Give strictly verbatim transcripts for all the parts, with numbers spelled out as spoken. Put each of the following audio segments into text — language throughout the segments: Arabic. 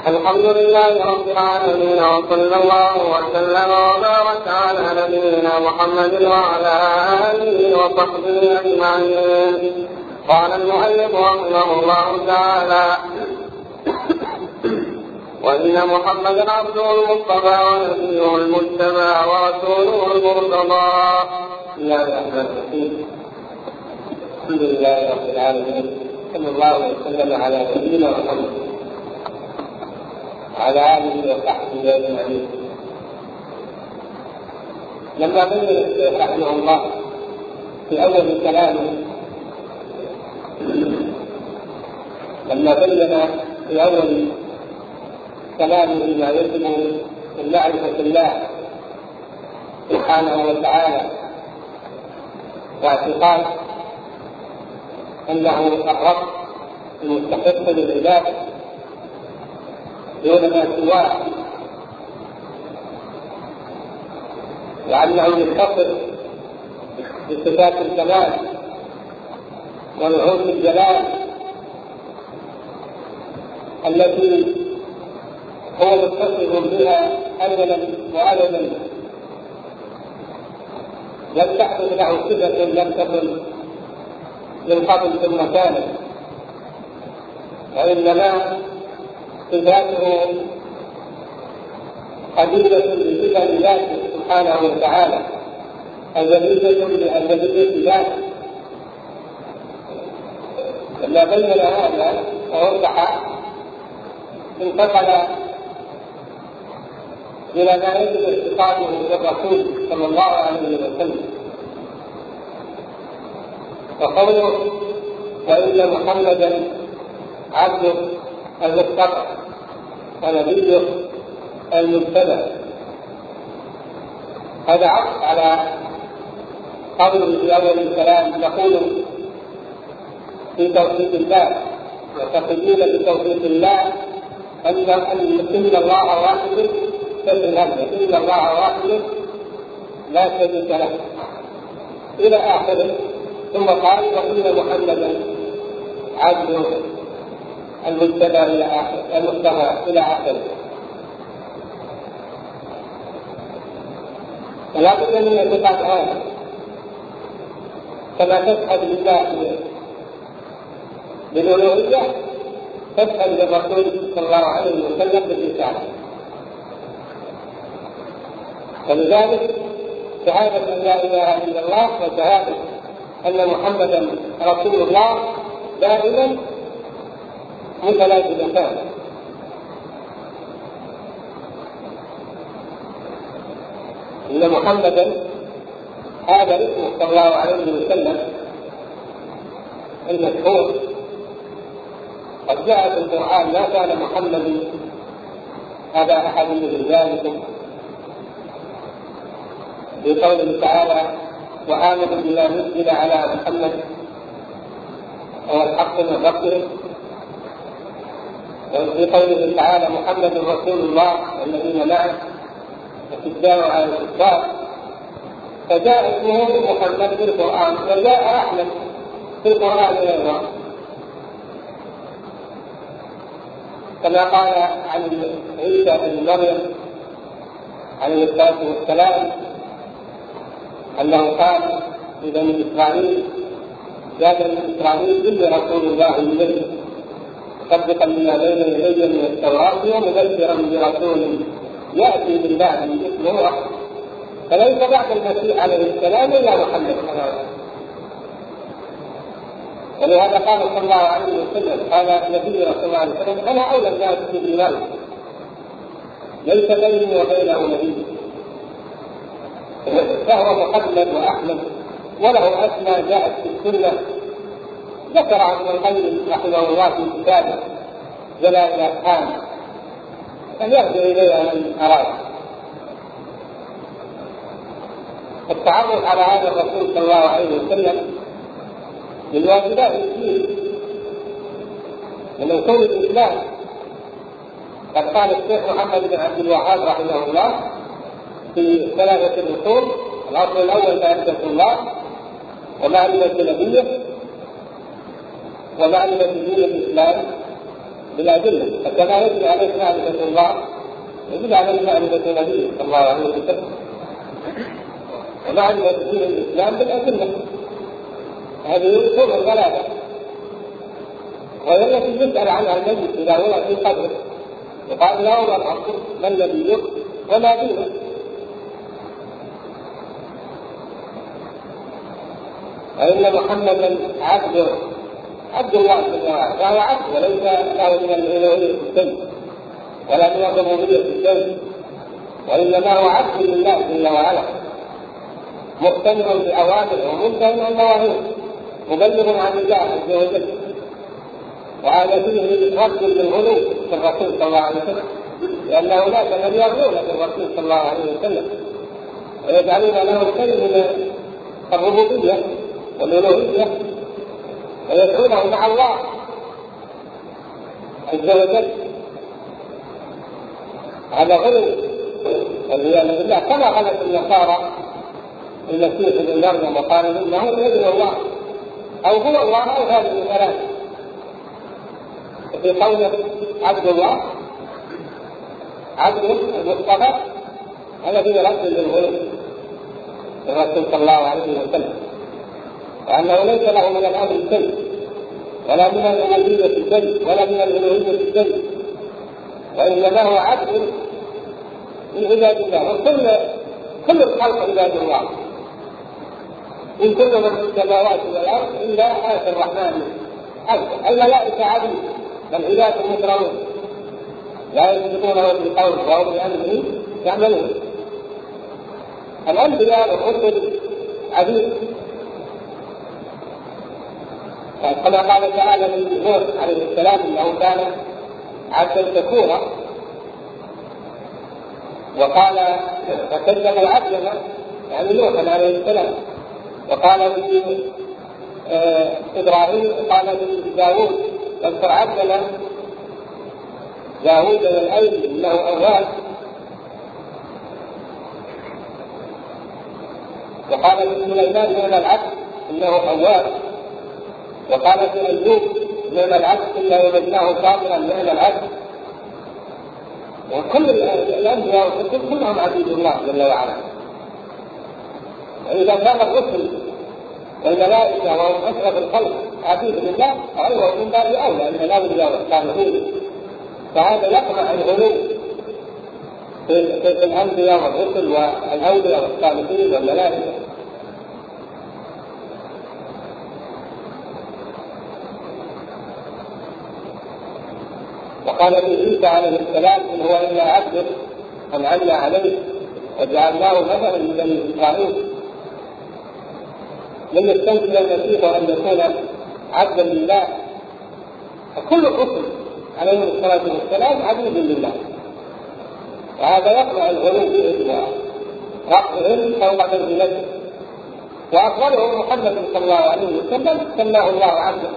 الحمد لله رب العالمين، وصلى الله وسلم وبارك على نبينا محمد وعلى آله وصحبه أجمعين. قال المؤلف رحمه الله تعالى: وإن محمدا عبده المصطفى ونبيه المجتبى ورسوله المرتضى. الحمد لله رب العالمين، صلى الله وسلم على نبينا محمد وعلى آله وصحبه أجمعين. لما بين الشيخ رحمه الله في أول كلامه لما بين في أول كلامه ما يجب من معرفة الله سبحانه وتعالى واعتقاد أنه الرب المستحق للعبادة دون ما سواه، وأنه يتصف بصفات الكمال ونعوت الجلال التي هو متصف بها أولا وأبدا، لم تحدث له صفة لم تكن من قبل ثم كانت، وإنما صفاته قديمة بصفة ذاته سبحانه وتعالى، أزلية بأزلية ذاته. لما بين هذا ووضح انتقل إلى ما يجب اعتقاده بالرسول صلى الله عليه وسلم، وقوله: وإن محمدا عبده المصطفى ونبيه المجتبى. هذا عطف على قوله في أول الكلام: يقول في توحيد الله وتقولون بتوحيد الله أن إن الله واحد إن الله واحد لا شريك له إلى آخره. ثم قال: وإن محمدا عبده المجتبى إلى آخر المصطفى إلى آخره. فلا بد من اعتقاد هذا كما تشهد لله بالألوهية تشهد للرسول صلى الله عليه وسلم بالرسالة. فلذلك شهادة أن لا إله إلا الله وشهادة أن محمدا رسول الله دائما متلازمتان. إن محمدا هذا اسمه صلى الله عليه وسلم المشهور، قد جاء في القرآن: ما كان محمد أبا أحد من رجالكم، في قوله تعالى: وآمنوا بما نزل على محمد هو الحق من ربه، وفي قوله تعالى: محمد رسول الله والذين معه أشداء على الكفار. فجاء اسمه محمد في القرآن، وجاء أحمد في القرآن أيضا، كما قال عن عيسى بن مريم عليه الصلاة والسلام أنه قال لبني إسرائيل: يا بني إسرائيل إني رسول الله إليكم مصدقا لما بين يدي من التوراة ومبشرا برسول يأتي من بعده اسمه أحمد. فليس بعد المسيح عليه السلام إلا محمد صلى الله عليه وسلم. ولهذا قال صلى الله عليه وسلم: قال نبينا صلى الله عليه وسلم: أنا أولى الناس بالإيمان، ليس بيني وبينه نبي. فهو محمد وأحمد، وله أسماء جاءت في السنة، ذكر عن القيم رحمه الله في كتابه جلال الأفهام، أن يرجع إليها من أراد. التعرف على هذا الرسول صلى الله عليه وسلم من واجبات الدين، من أصول الإسلام. قد قال الشيخ محمد بن عبد الوهاب رحمه الله في ثلاثة الأصول: الأصل الأول معرفة الله، ومعرفة نبيه، ومعرفة دين الإسلام بالأدلة، كما يجري عليه معرفة الله يجب عليه معرفة النبي صلى الله عليه وسلم ومعرفة دين الإسلام بالأدلة. هذه أصول الغلابة، وهي التي يسأل عنها المجلس إذا وضع في قدره وقال لا وضع العصر ما الذي وما دينه. فإن محمدا عبد عبد الله جل وعلا، فهو عبد وليس له من الألوهية الشيء ولا من الربوبية الشيء، وإنما هو عبد لله جل وعلا، مؤتمر بأوامره ومنتهي عن نواهيه، مبلغ عن الله عز وجل. وهذا فيه رد للغلو في الرسول صلى الله عليه وسلم، لأن هناك من يغلون في الرسول صلى الله عليه وسلم ويجعلون له شيء من الربوبية والألوهية ويدعونه مع الله عز وجل. هذا غلو والعياذ بالله، كما غلت النصارى المسيح ابن مريم وقالوا انه ابن الله او هو الله او هذا من ثلاث. في قوله عبد الله عبد المصطفى هذا فيه رد للغلو الرسول صلى الله عليه وسلم، وأنه ليس له من الأمر شيء ولا من الألوهية شيء ولا من الألوهية شيء، وإنما هو عبد من عباد الله. وكل كل الخلق عباد الله، إن كل من في السماوات والأرض إلا آتي الرحمن عبدا. الملائكة عبيد والعباد مكرمون لا يسبقونه بالقول وهم بأمره يعملون. الأنبياء والرسل عبيد، كما قال تعالى من نوح عليه السلام انه كان عبدا شكورا، وقال فكذبوا عبدنا يعني نوحا عليه السلام. وقال في آه ابراهيم قال في داوود اذكر عبدنا داوود والايدي انه اواب. وقال في سليمان نعم العبد انه اواب. وقال في أيوب نعم العبد إلا وجدناه صابرا نعم العبد. وكل الأنبياء والرسل كلهم عبيد الله جل وعلا. وإذا كان الرسل والملائكة وهم أشرف الخلق عبيد لله فهو من باب أولى أن الأنبياء والصالحين، فهذا يقمع الغلو في الأنبياء والرسل والأولياء والصالحين والملائكة. وقال في عيسى عليه السلام إن هو إلا عبد أنعمنا عليه وجعلناه مثلا لبني إسرائيل. لم يستنكر المسيح أن يكون عبدا لله، فكل الرسل عليهم الصلاة والسلام عبيد لله، وهذا يقمع الغلو بهم ورفعهم فوق منزلته. وأفضلهم محمد صلى الله عليه وسلم سماه الله عبدا،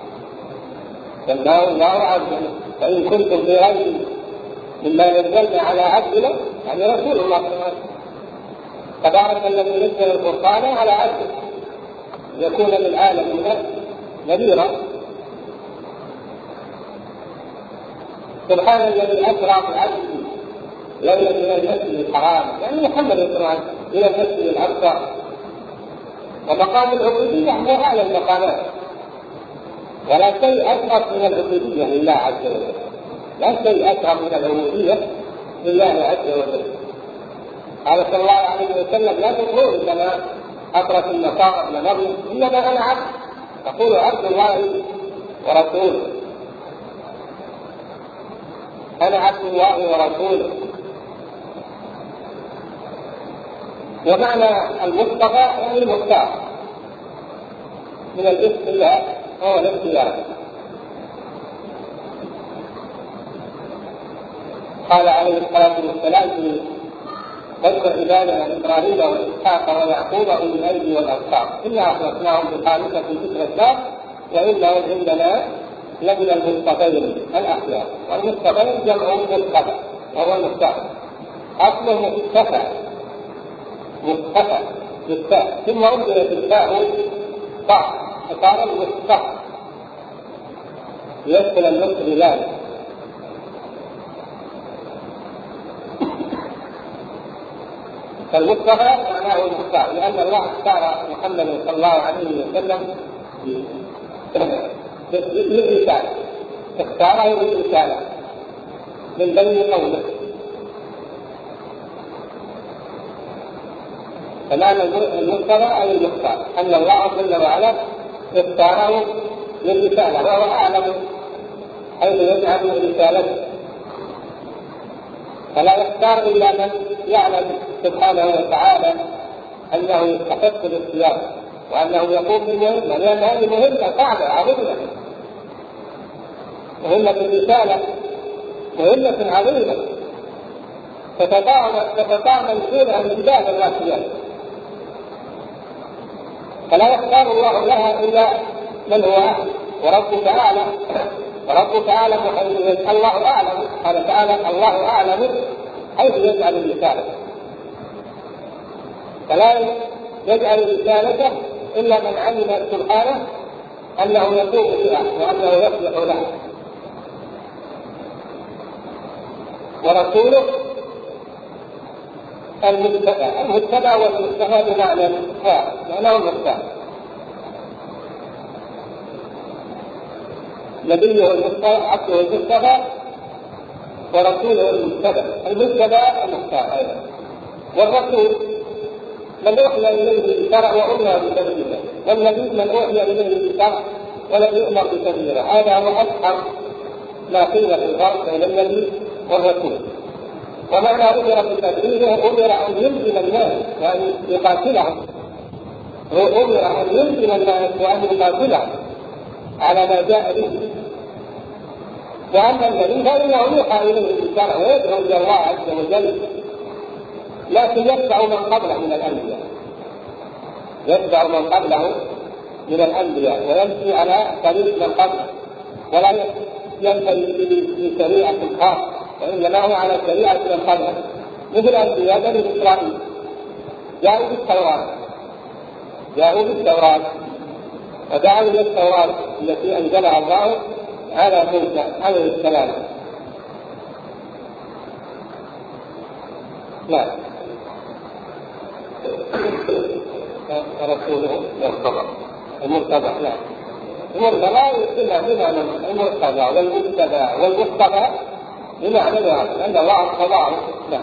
سماه الله عبدا. فإن كنتم في ريب مما نزلنا على عبدنا يعني رسول الله صلى الله عليه وسلم، تبارك الذي نزل القرآن على عبده يكون للعالمين نذيرا. سبحان الذي أسرى بعبده ليلا إلى المسجد الحرام، يعني محمد يسرى إلى المسجد الأقصى. ومقام العبودية هو أعلى المقامات، ولا شيء أشرف من العبودية لله عز وجل، لا شيء أشرف من العبودية لله عز وجل. قال صلى الله عليه وسلم لا تقولوا كما أطرت النصارى ابن مريم إنما أنا عبد، تقول عبد الله ورسوله، أنا عبد الله ورسوله. ومعنى المصطفى يعني المختار من الاسم الله هو الاختيار. قال عليه الصلاة والسلام في اذكر عبادنا إبراهيم وإسحاق ويعقوب أولي الأيدي والأبصار إنا أخلصناهم بخالصة ذكر الدار وإنهم عندنا لمن المصطفين الأخيار. والمصطفين جمع مصطفى وهو المختار، أصله مصطفى مصطفى بالتاء ثم أبدلت التاء طاء فصار المصطفى يدخل النص بذلك فالمصطفى معناه المختار، لأن الله اختار محمد صلى الله عليه وسلم للرسالة، اختاره للرسالة من بين قومه. فمعنى المصطفى أي المختار أن الله جل وعلا اختاره للرسالة، وهو أعلم حيث يجعل رسالته، فلا يختار إلا من يعلم سبحانه وتعالى أنه يستحق الاختيار وأنه يقوم بالمهمة، لأن هذه مهمة صعبة عظيمة، مهمة الرسالة مهمة عظيمة تتطامن فيها الرجال الراسيات، فلا يختار الله لها إلا من هو أهل. وربك أعلم، وربك أعلم حيث الله أعلم، قال تعالى الله أعلم حيث يجعل الرسالة، فلا يجعل رسالته إلا من علم سبحانه أنه يقوم بها وأنه يصلح له. ورسوله المتبع، المتبع والمستفى بمعنى الفاعل، معناه المختار. نبيه المصطفى، عبده المصطفى، ورسوله المتبع. المتبع المختار أيضا، والرسول من أوحي إليه بشرع وأمر بتبليغه، والنبي من أوحي إليه بشرع ولم يؤمر بتبليغه. هذا هو أشهر ما قيل في الفرق بين النبي والرسول. ومعنى أمر بتبليغه أمر أن يلزم الناس وأن يقاتلهم، أمر أن يلزم الناس وأن يقاتلهم على ما جاء به. وأما النبي فإنه يوحى إليه بالشرع ويدعو إلى الله عز وجل، لكن يتبع من قبله من الأنبياء، يتبع من قبله من الأنبياء ويمشي على طريق من قبله، ولا ينتهي بشريعة خاصة، وإنما هو على شريعة من قبله، مثل أنبياء بني إسرائيل جاءوا بالتوراة، جاءوا بالتوراة ودعوا إلى التوراة التي أنزلها الله على موسى عليه السلام. لا رسوله المرتضى، المرتضى لا المرتضى يسمى بمعنى المرتضى والمتبع والمصطفى بمعنى واحد، أن الله اصطفاه. لا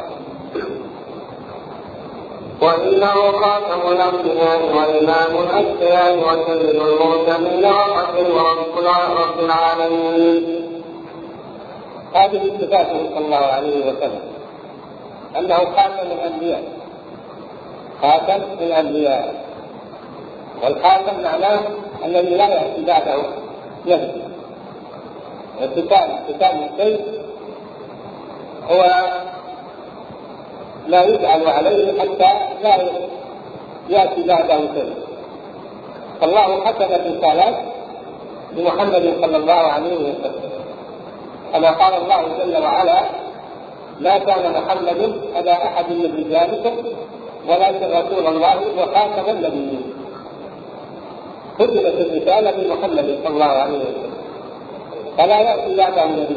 وإنه خاتم الأنبياء وإمام الأتقياء وسيد المرسلين ورحمة رب العالمين. هذه صفاته صلى الله عليه وسلم، أنه خاتم الأنبياء، خاتم الأنبياء، والخاتم معناه الذي لا يأتي بعده نبي. الختام، ختام الشيء هو لا يجعل عليه حتى لا يأتي بعده شيء. فالله ختم الرسالات بمحمد صلى الله عليه وسلم، كما قال الله جل وعلا: ما كان محمد أبا أحد من رجالكم ولكن رسول الله وخاتم النبيين. ختمت الرسالة بمحمد صلى الله عليه وسلم، فلا يأتي بعده نبي،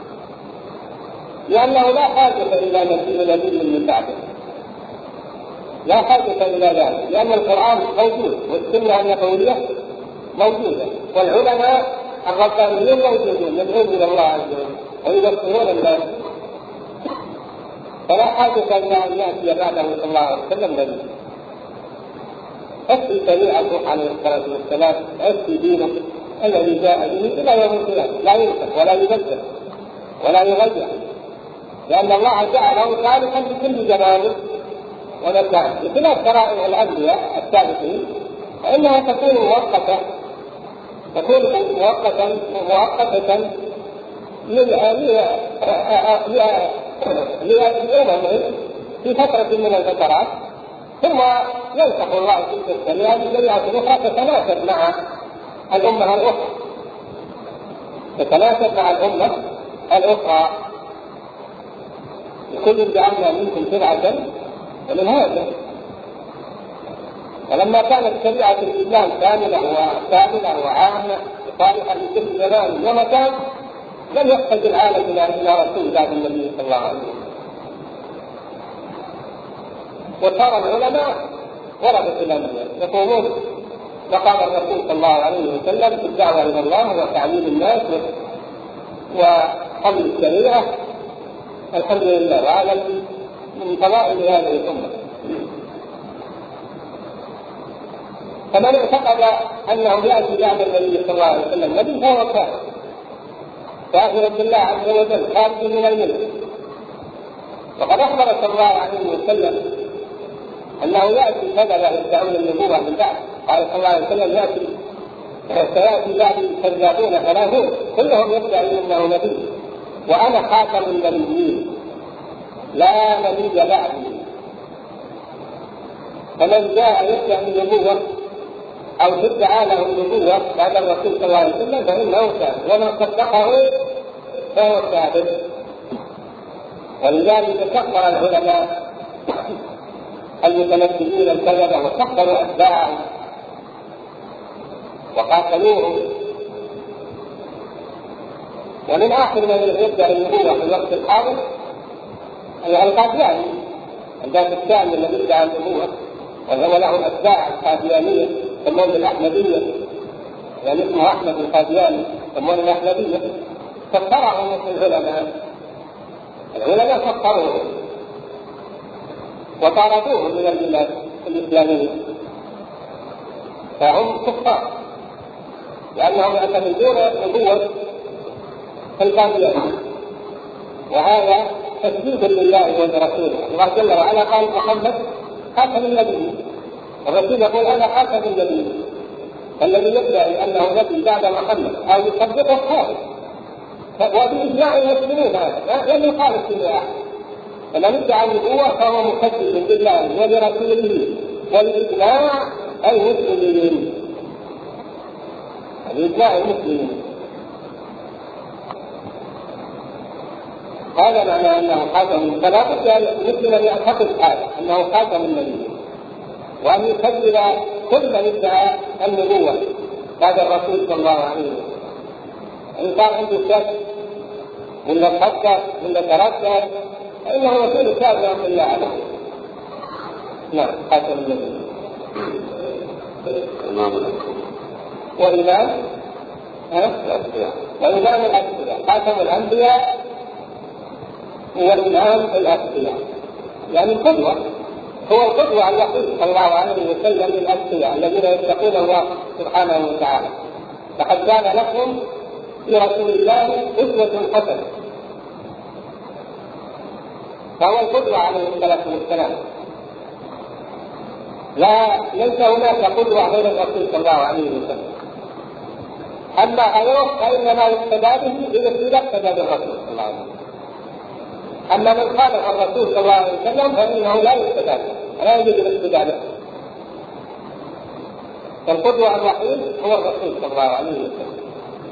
لأنه لا حاجة إلى نبي من بعده، لا حاجة إلى ذلك، لأن القرآن موجود والسنة النبوية موجودة، والعلماء الربانيين موجودون يدعون إلى الله عز وجل ويبصرون الناس، فلا حاجة إلى أن يأتي بعده صلى الله عليه وسلم نبي. أتي شريعته عليه الصلاة والسلام، أتي دينه الذي جاء به إلى يوم القيامة، لا ينسخ ولا يبدل ولا يغير، لأن الله جعله خالقا بكل جمال ومكان، بخلاف شرائع الأنبياء السابقين فإنها تكون مؤقتة، تكون مؤقتة مؤقتة لأمم في فترة من الفترات، ثم ينسخ الله تلك الشريعة بشريعة أخرى تتناسب مع الأمة الأخرى، تتناسب مع الأمة الأخرى. لكل جعلنا منكم شرعة ومنهاجا. فلما كانت شريعة الإسلام كاملة وكاملة وعامة صالحة لكل زمان ومكان، لم يحتاج العالم إلى رسول بعد النبي صلى الله عليه وسلم. وصار العلماء ورثة الأنبياء يقومون مقام الرسول صلى الله عليه وسلم في الدعوة إلى الله وتعليم الناس وحمل الشريعة. الحمد لله. وهذا من فضائل هذه الأمة. فمن اعتقد أنه يأتي بعد النبي صلى الله عليه وسلم نبي فهو كافر كافر بالله عز وجل خارج من الملة. وقد أخبر صلى الله عليه وسلم أنه يأتي كذا يدعون النبوة من بعد. قال صلى الله عليه وسلم يأتي سيأتي بعد كذابون ثلاثون كلهم يدعي أنه نبي وأنا خاتم النبيين لا نبي بعدي. فمن جاء يدعي النبوة أو تدعى له النبوة بعد الرسول صلى الله عليه وسلم فإنه كافر ومن صدقه فهو كافر. ولذلك كفر العلماء المتنبئين الكذبة وكفروا أتباعهم وقاتلوهم. ومن آخر من يدعي النبوة في الوقت الحاضر القادياني عندما الشام الذي ادعى النبوة وهو له أتباع القاديانية يسمون الأحمدية يعني اسمه أحمد القادياني يسمون الأحمدية. كفرهم العلماء العلماء كفروهم وطردوهم من البلاد الإسلامية فهم كفار لأنهم يعتمدون نبوة القاديانية. وهذا تكذيب لله ولرسوله. الله جل وعلا قال محمد خاتم النبيين الرسول يقول أنا خاتم النبيين. الذي يدعي أنه نبي بعد محمد أو يصدقه كافر وبإجماع المسلمين هذا لم يخالف في أحد. فمن ادعى النبوة فهو مكذب بالله ولرسوله والإجماع المسلمين الإجماع المسلمين. هذا معنى أنه خاتم. فلا بد المسلم أن يعتقد هذا أنه خاتم النبي وأن يكذب كل من ادعى النبوة بعد الرسول صلى الله عليه وسلم. إن كان عنده شك ولا فكر ولا تردد فإنه يكون كافرا بالله عليه. نعم خاتم النبي. وإمام الأنبياء وإمام الأنبياء خاتم الأنبياء هو الإمام الأنبياء يعني القدوة. هو القدوة الوحيد صلى الله عليه وسلم للأنبياء الذين يتقون الله سبحانه وتعالى. لقد كان لكم في رسول الله أسوة حسنة. فهو القدوة عليه الصلاة والسلام. لا ليس هناك قدوة غير الرسول صلى الله عليه وسلم. أما غيره فإنما يقتدى به إذا اقتدى بالرسول صلى الله عليه وسلم. أما من خالف الرسول صلى الله عليه وسلم فإنه لا يقتدى به لا يجوز الاقتداء به. فالقدوة الوحيد هو الرسول صلى الله عليه وسلم.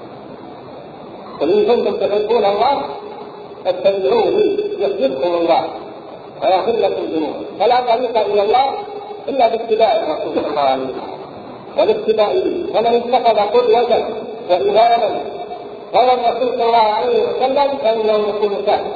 قل إن كنتم تحبون الله فاتبعوه يحببكم الله ويغفر لكم ذنوبكم. فلا طريق إلى الله إلا باتباع الرسول صلى الله عليه وسلم والاتباع به. فمن اتخذ قدوة وإماما غير الرسول صلى الله عليه وسلم فإنه يكون كافرا.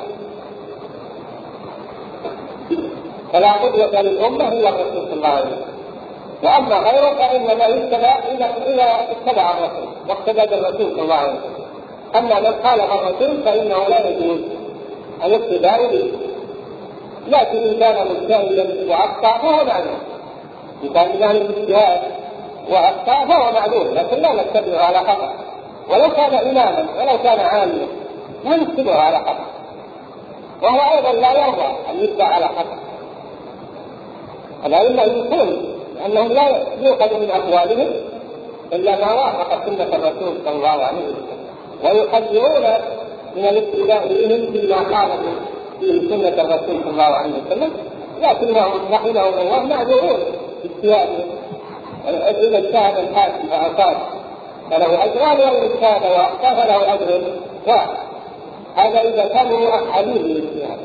فلا قدوة للأمة إلا الرسول صلى الله عليه وسلم. وأما غيره فإنما يتبع إذا اتبع الرسول واقتدى بالرسول صلى الله عليه وسلم. أما من خالف الرسول فإنه لا يجوز الاقتداء به. لكن إن كان مجتهدا وأخطأ فهو معلوم. إن كان من أهل الاجتهاد وأخطأ فهو معلوم لكن لا نتبعه على خطأ. ولو كان إماما ولو كان عالما لا نتبعه على خطأ. وهو أيضا لا يرضى أن يتبع على خطأ. الأئمة يقولون أنهم لا يؤخذ من أقوالهم إلا ما وافق سنة الرسول صلى الله عليه وسلم ويحذرون من الاتباع بهم فيما خالفوا فيه سنة الرسول صلى الله عليه وسلم. لكنهم رحمهم الله معذورون باجتهادهم. إذا اجتهد الحاكم فأصاب فله أجران وإن اجتهد وأخطأ فله أجر واحد. هذا إذا كانوا مؤهلين للاجتهاد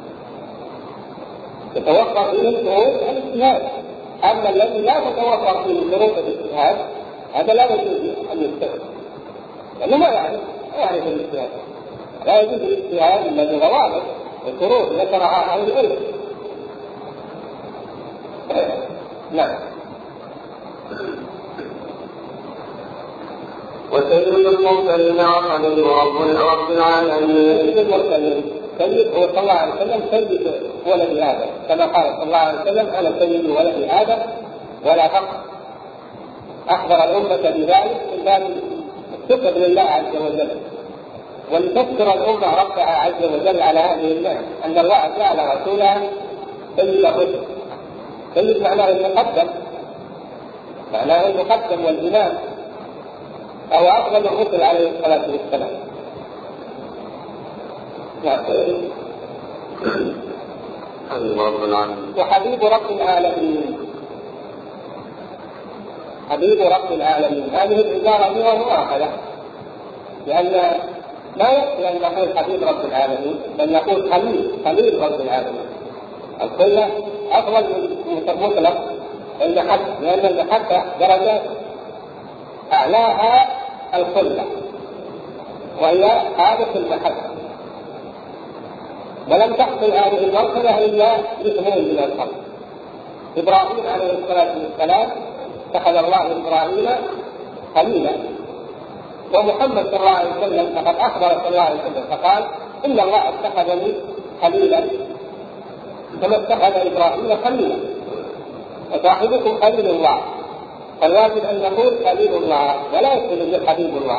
تتوفر فيه شروط الاجتهاد. أما الذي لا تتوفر فيه شروط الاجتهاد هذا لا يجوز أن يجتهد لأنه ما يعرف ما يعرف الاجتهاد. لا يجوز الاجتهاد الذي ضوابط وشروط ذكرها أهل العلم. نعم. وسيد المرسلين وخليل رب العالمين. سيد المرسلين سيد هو صلى الله عليه وسلم سيد ولد آدم، كما قال صلى الله عليه وسلم أنا سيد ولد آدم ولا فقر. أخبر الأمة بذلك من باب الشكر لله عز وجل، ولتذكر الأمة ربها عز وجل على هذه النعمة، أن الله جعل رسولها سيد الرسل. سيد معناه المقدم، معناه المقدم والإمام، أو أفضل الرسل عليه الصلاة والسلام. وحبيب رب العالمين. حبيب رب العالمين هذه العبارة هي مؤاخذة، لأن لا يكفي أن نقول حبيب رب العالمين، بل نقول خليل خليل رب العالمين. الخلة أفضل من مطلق المحبة، لأن المحبة درجات أعلاها الخلة وهي حادث المحبة، ولم تحصل هذه المرحلة إلا باثنين من الخلق. إبراهيم عليه الصلاة والسلام اتخذ الله إبراهيم خليلا، ومحمد صلى الله عليه وسلم فقد أخبر صلى الله عليه وسلم فقال إن الله اتخذني خليلا كما اتخذ إبراهيم خليلا، وصاحبكم خليل الله. فالواجب أن نقول خليل الله ولا يكون به حبيب الله.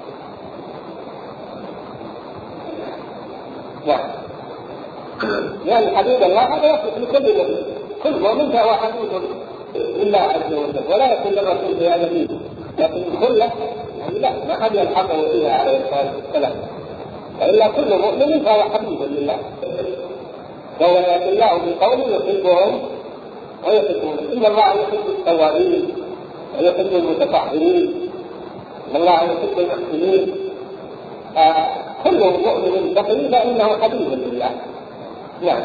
نعم. يعني حبيب الله هذا يصلح لكل مؤمن، كل مؤمن فهو حبيب لله عز وجل، ولا يكون للرسول بهذا الدين. لكن الخلة يعني لا، ما حد يلحقه فيها عليه الصلاة والسلام، فإلا كل مؤمن فهو حبيب لله. لو يأتي الله بقوم يحبهم ويحبون، إن الله يحب التوابين ويحب المتطهرين، إن الله يحب المحسنين. كل مؤمن تقي فإنه حبيب لله. نعم.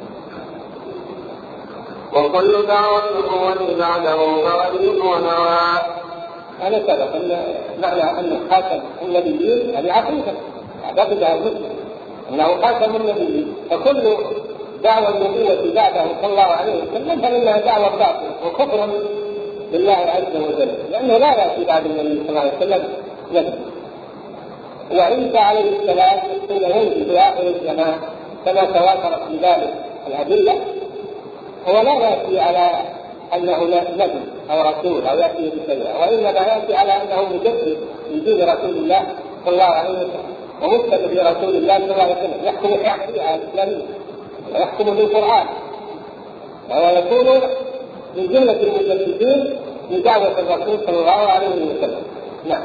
وكل دعوة النبوة بعده فغيب ونوى. هذا سبق أن معنى أن خاتم النبيين هذه عقيدة اعتقدها المسلم أنه خاتم النبيين، فكل دعوة النبوة بعده صلى الله عليه وسلم فإنها دعوة باطلة وكفر بالله عز وجل، لأنه لا يأتي بعد النبي صلى الله عليه وسلم نبي. وعيسى عليه السلام حين ينزل في آخر الزمان كما تواترت في ذلك الأدلة، هو لا يأتي على أنه نبي أو رسول أو يأتي بشيء، وإنما يأتي على أنه مجدد في دين رسول الله صلى الله عليه وسلم ومثل برسول الله صلى الله عليه وسلم، يحكم الشريعة الإسلامية ويحكم بالقرآن، وهو يكون من جملة المجددين بدعوة الرسول صلى الله عليه وسلم. نعم.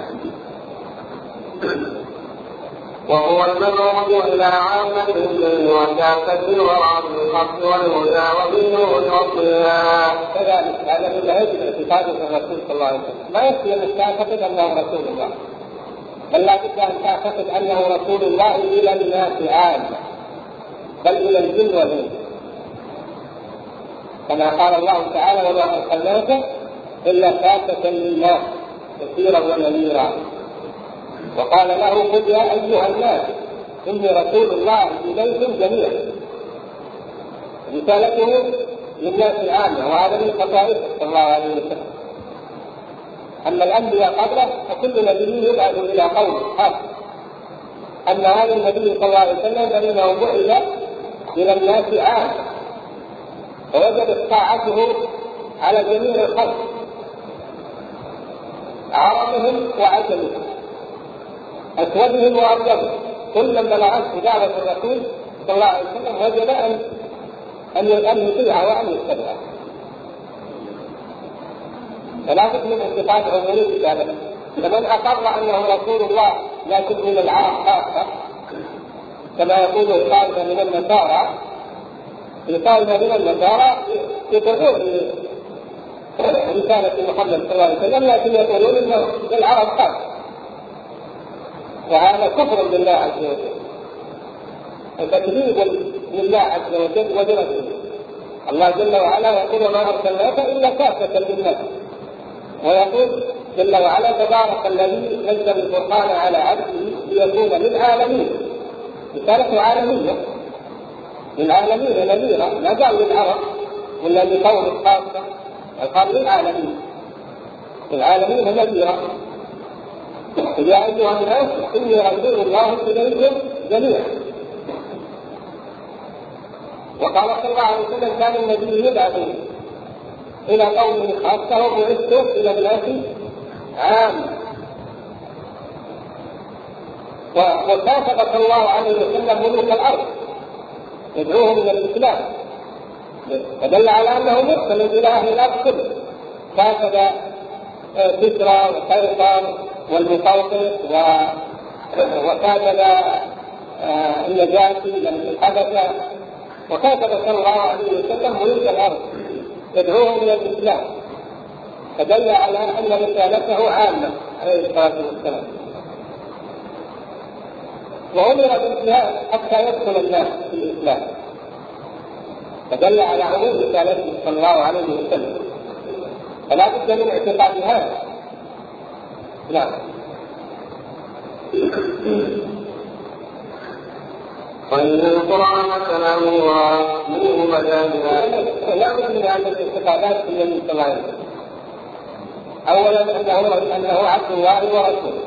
وهو المبعوث إلى عامة الجن وكافة الورى بالحق والهدى وبالنور والضياء. كذلك هذا من يجب اعتقاد الرسول صلى الله عليه وسلم، ما يكفي أن تعتقد أنه رسول الله، بل لا بد أن تعتقد أنه رسول الله إلى الناس عامة، بل إلى الجن والإنس، كما قال الله تعالى وما أرسلناك إلا كافة للناس بشيرا ونذيرا. وقال له قل يا أيها الناس إني رسول الله إليكم جميعا. رسالته للناس عامة، وهذا من خصائصه صلى الله عليه وسلم. أما الأنبياء قبله فكل نبي يبعث إلى قومه خاصة، أما هذا النبي صلى الله عليه وسلم فإنه بعث إلى الناس عامة، ووجبت طاعته على جميع الخلق عربهم وعجمهم أسودهم وأبيضهم، كل من بلغته دعوة الرسول صلى الله عليه وسلم وجب أن أن يطيع وأن يتبع. فلا بد من اتفاق عمومي ذلك. فمن أقر أنه رسول الله لكن من العرب خاصة، كما يقول الطائفة من النصارى، الطائفة من النصارى يقرون رسالة محمد صلى الله عليه وسلم لكن يقولون أنه للعرب خاصة، وهذا كفر بالله عز وجل وتكذيب لله عز وجل وبرسوله. الله جل وعلا يقول ما أرسلناك إلا كافة للناس، ويقول جل وعلا تبارك الذي نزل القرآن على عبده ليكون للعالمين. رسالة عالمية للعالمين نذيرا، ما قال للعرب ولا لقوم خاصة؟ الخاص للعالمين، العالمين هم الجيران. يا أيها الناس إني رسول الله إليكم جميعا. وقال صلى الله عليه وسلم كان النبي يدعو إلى قومه خاصة وبعثت إلى الناس عامة. وكاتب صلى الله عليه وسلم ملوك الأرض يدعوهم إلى الإسلام، فدل على أنه مرسل إلى أهل الأرض كله. كاتب كسرى وقيصر والمقوقس وكاتب النجاشي من الحبشة، وكاتب صلى الله عليه وسلم ملوك الأرض يدعوهم إلى الإسلام، فدل على أن رسالته عامة عليه الصلاة والسلام. وأمر بالجهاد حتى يدخل الناس في الإسلام، فدل على عموم رسالته صلى الله عليه وسلم، فلا بد من اعتقاد هذا. نعم. وإن القرآن كلام الله منه مجازها. لا بد من هذه الاعتقادات في النبي صلى الله عليه وسلم. أولا أنه أنه عبد الله ورسوله.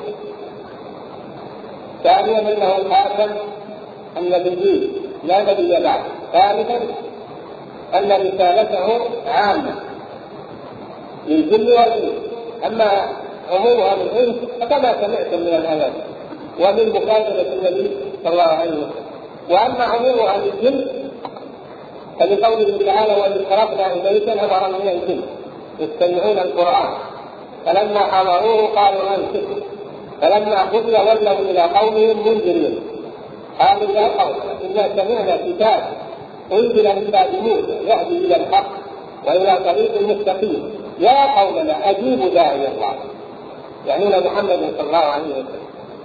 ثانيا أنه خاتم النبيين لا نبي بعد. ثالثا أن رسالته عامة للجن والإنس، أما عمومها للإنس فكما سمعتم من الآيات ومن مكاتبة النبي صلى الله عليه وسلم. وأما عمومها للجن فلقوله تعالى وإذ صرفنا إليك نفرا من الجن يستمعون القرآن فلما حضروه قالوا أنصتوا فلما قضي ولوا إلى قومهم منذرين قالوا يا قوم إنا سمعنا كتاب أنزل من بعد موسى يهدي إلى الحق وإلى طريق مستقيم يا قومنا أجيبوا داعي الله، يعنون محمد صلى الله عليه وسلم.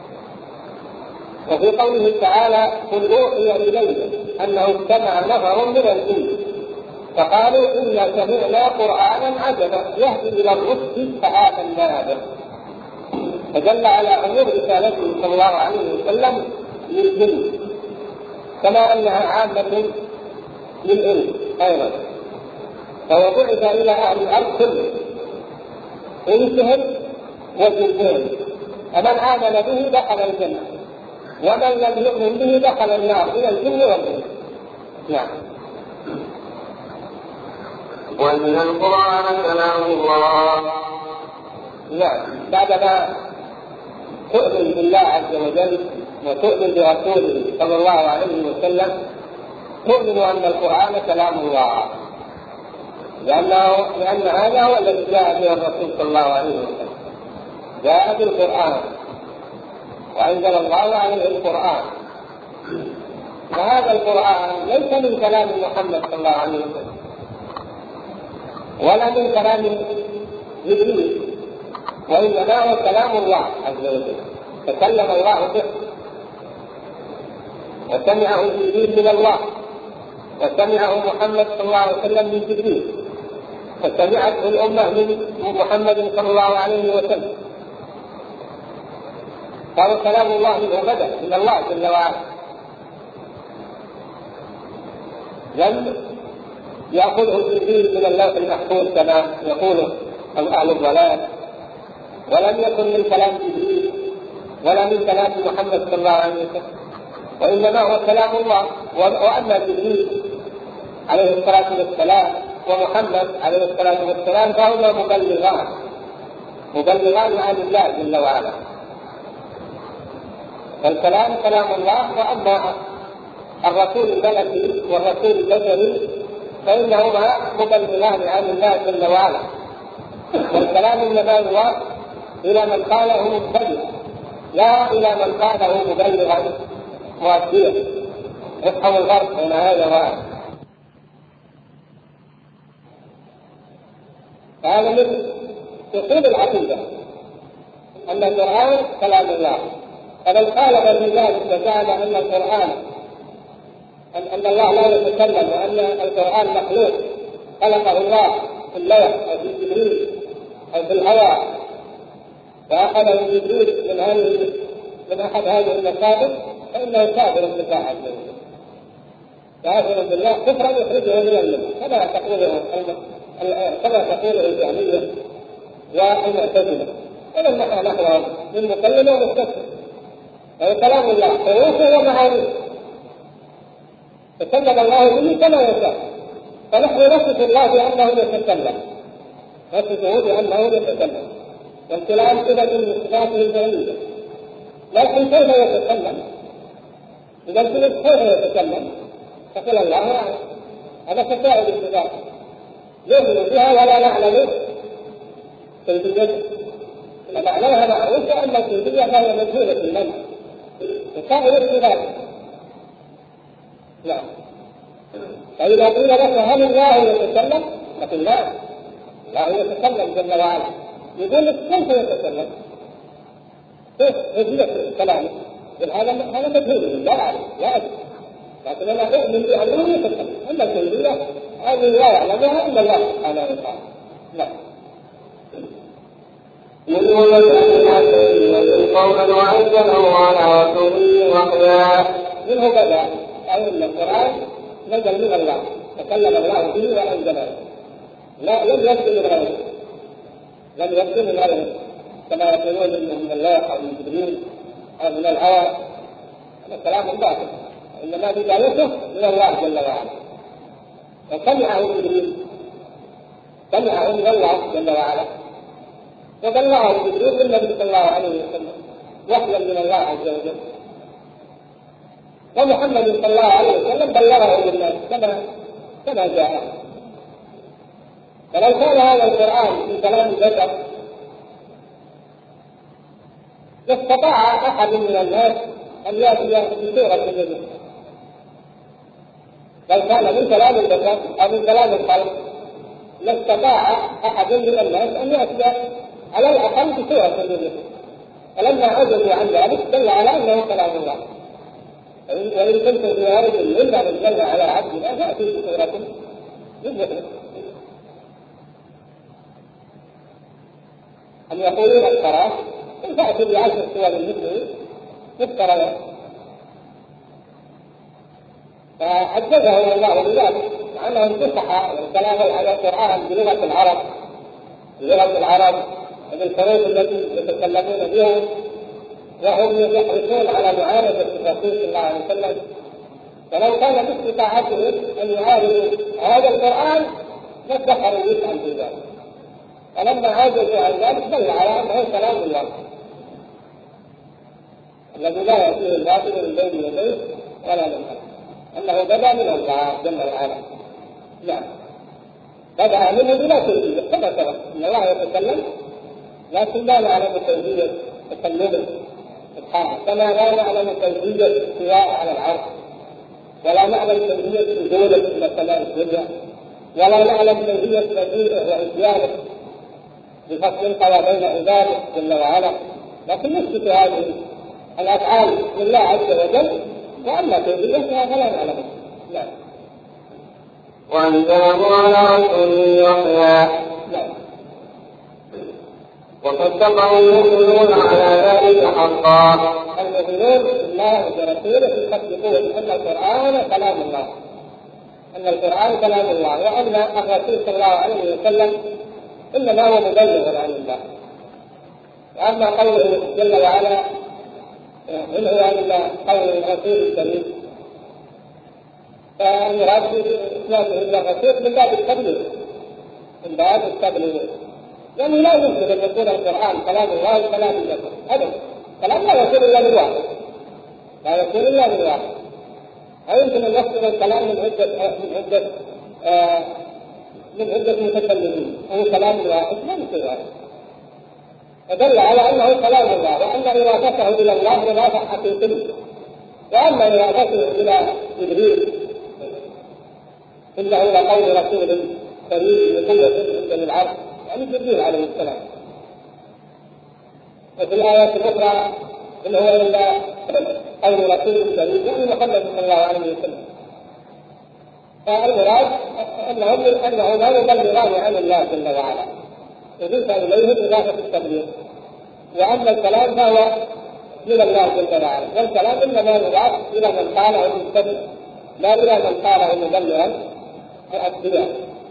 وفي قوله تعالى قل أوحي إليك أنه استمع نفر من الجن فقالوا إنا سمعنا قرآنا عجبا يهدي إلى الرشد فآمنا به، فدل على عموم رسالته صلى الله عليه وسلم للجن كما أنها عامة للإنس أيضا. فهو بعث إلى أهل الأرض كله إنسهم وجنهم، فمن آمن به دخل الجنة ومن لم يؤمن به دخل النار إلى الجن والإنس. نعم. وإن القرآن كلام الله. نعم. بعدما تؤمن بالله عز وجل وتؤمن برسوله صلى الله عليه وسلم تؤمن أن القرآن كلام الله، لأنه لأن هذا هو الذي جاء به الرسول صلى الله عليه وسلم، جاء بالقرآن وأنزل الله عليه القرآن. وهذا القرآن ليس من كلام محمد صلى الله عليه وسلم ولا من كلام جبريل، وإنما هو كلام الله عز وجل تكلم الله به وسمعه جبريل من الله وسمعه محمد صلى الله عليه وسلم من جبريل فسمعته الأمة من محمد صلى الله عليه وسلم. قالوا كلام الله منه بدأ من الله جل وعلا، لم يأخذه جبريل من اللوح المحفوظ كما يقول أهل الضلال، ولم يكن من كلام جبريل ولا من كلام محمد صلى الله عليه وسلم، وإنما هو كلام الله. وأما جبريل عليه الصلاة والسلام ومحمد عليه الصلاة والسلام فهما مبلغان مبلغان عن الله جل وعلا، فالكلام كلام الله. وأما الرسول الملكي والرسول البشري فإنهما مبلغان عن الله جل وعلا، والكلام إنما هو إلى من قاله مبلغ لا إلى من قاله مبلغا مؤديا. افهم الفرق بين هذا وهذا. هذا من أصول العقيدة أن القرآن كلام الله. فمن قال بذلك وجعل أن القرآن أن الله لا يتكلم وأن القرآن مخلوق خلقه الله في اللوح أو في جبريل أو في الهواء فأخذه جبريل من هذه من أحد هذه المصادر فإنه كافر بالله عز وجل. كافر بالله كفرا يخرجه من المله كما تقوله كما تقوله الجهميه والمعتزله، ولما نحن من مكلم ومستكبر. كلام الله حروفه ومعانيه تكلم الله به كما يشاء، فنحن نصف الله بأنه يتكلم، نصفه بأنه يتكلم، والكلام صفة من صفاته الجليلة. لكن كيف يتكلم؟ إذا قلت كيف يتكلم؟ فقال الله أعلم. هذا تساؤل الصفات نؤمن بها ولا نعلم كيفيتها. معناها معروف أن الكيفية فهي مجهولة لنا، تساؤل الصفات. نعم. فإذا قيل لك هل الله يتكلم؟ فقل لا، الله يتكلم جل وعلا. يقول لك كيف يتكلم؟ كيف كيفية كلامه؟ هذا هذا مجهول لا أعلم لا أدري، لكن أنا أؤمن بأنه يتكلم. أما الكيفية هذه لا يعلمها إلا الله سبحانه وتعالى. لا. منه يتكلم قولا وأنزله على رسوله وحيا. منه بدأ أي أن القرآن نزل من الله، تكلم الله به وأنزله، لا لم يكن من غيره، لم يكن من غيره كما يقولون من الله أو من جبريل أو من الهوى. هذا كلام باطل، إنما بدايته من الله جل وعلا. فسمعه جبريل، سمعه من الله جل وعلا، وبلغه جبريل النبي صلى الله عليه وسلم وحيا من الله عز وجل. ومحمد صلى الله عليه وسلم بلغه للناس كما كما جاء. فلو كان هذا القرآن من كلام البشر لاستطاع أحد من الناس أن يأتي بسورة منه. لو كان من كلام البشر أو من كلام الخلق لاستطاع أحد من الناس أن يأتي على الأقل بسورة منه، فلما عجزوا عن ذلك دل على أنه كلام الله. وإن كنت في هذه إلا نزلنا على عبدنا فأتي بسورة مثله. أم يقولون افتراه؟ إن فأتوا بعشر سور مثله مفتريات. فعجزه الله بذلك، مع أنه انتصح الكلام على القرآن بلغة العرب بلغة العرب وبالحروف التي يتكلمون بها، وهم يحرصون على معالجة الرسول صلى الله عليه وسلم. فلو كان باستطاعته أن يعالجوا هذا القرآن لادخروا وسعا في ذلك، فلما عجزوا عن ذلك دل على أنه كلام الله الذي لا يأتيه الباطل من بين يديه ولا من خلفه، أنه بدأ من الله جل وعلا. نعم، بدأ منه بلا كيفية، كما ترى أن الله يتكلم لكن لا نعلم كيفية تكلمه سبحانه، كما لا نعلم كيفية استواء على العرش، ولا نعلم كيفية نزوله إلى السماء الدنيا، ولا نعلم كيفية مجيئه وإتيانه بفصل القضاء بين عباده جل وعلا. لكن نثبت هذه الأفعال لله عز وجل، وأما كيفيتها فلا نعلمها. نعم. وأنزله على رسوله وحيا. نعم. وصدقه المؤمنون على ذلك حقا. المؤمنون بالله ورسوله يصدقون أن القرآن كلام الله، أن القرآن كلام الله، وأن الرسول صلى الله عليه وسلم إنما هو مبلغ عن الله. وأما قوله جل وعلا إن هو إلا قول الرسول الكريم، فالمراد بإسناده إلى الرسول من باب التبليغ، من باب التبليغ، يعني لا يمكن أن يكون القرآن كلام الله وكلام البشر أبدا. كلام لا يكون إلا من واحد، لا يكون إلا من واحد. لا يمكن أن يصدر الكلام من عدة من عدة آه من عدة متكلمين، هو كلام واحد لا يمكن ذلك. فدل على أنه كلام الله، وأن إرادته إلى الله إرادة حقيقية. وأما إرادته إلى جبريل إنه لقول رسول كريم بقوة عند العرش، يعني جبريل عليه السلام. وفي الآيات الأخرى إن هو إلا قول رسول كريم، يعني محمد صلى الله عليه وسلم. فالمراد أنه أنه لا يبلغان عن الله جل وعلا، يضيف إليه إضافة التبليغ. وأما الكلام فهو من الله جل وعلا، والكلام إنما يضاف إلى من قاله المستمع لا إلى من قال مبلغا مؤدبا.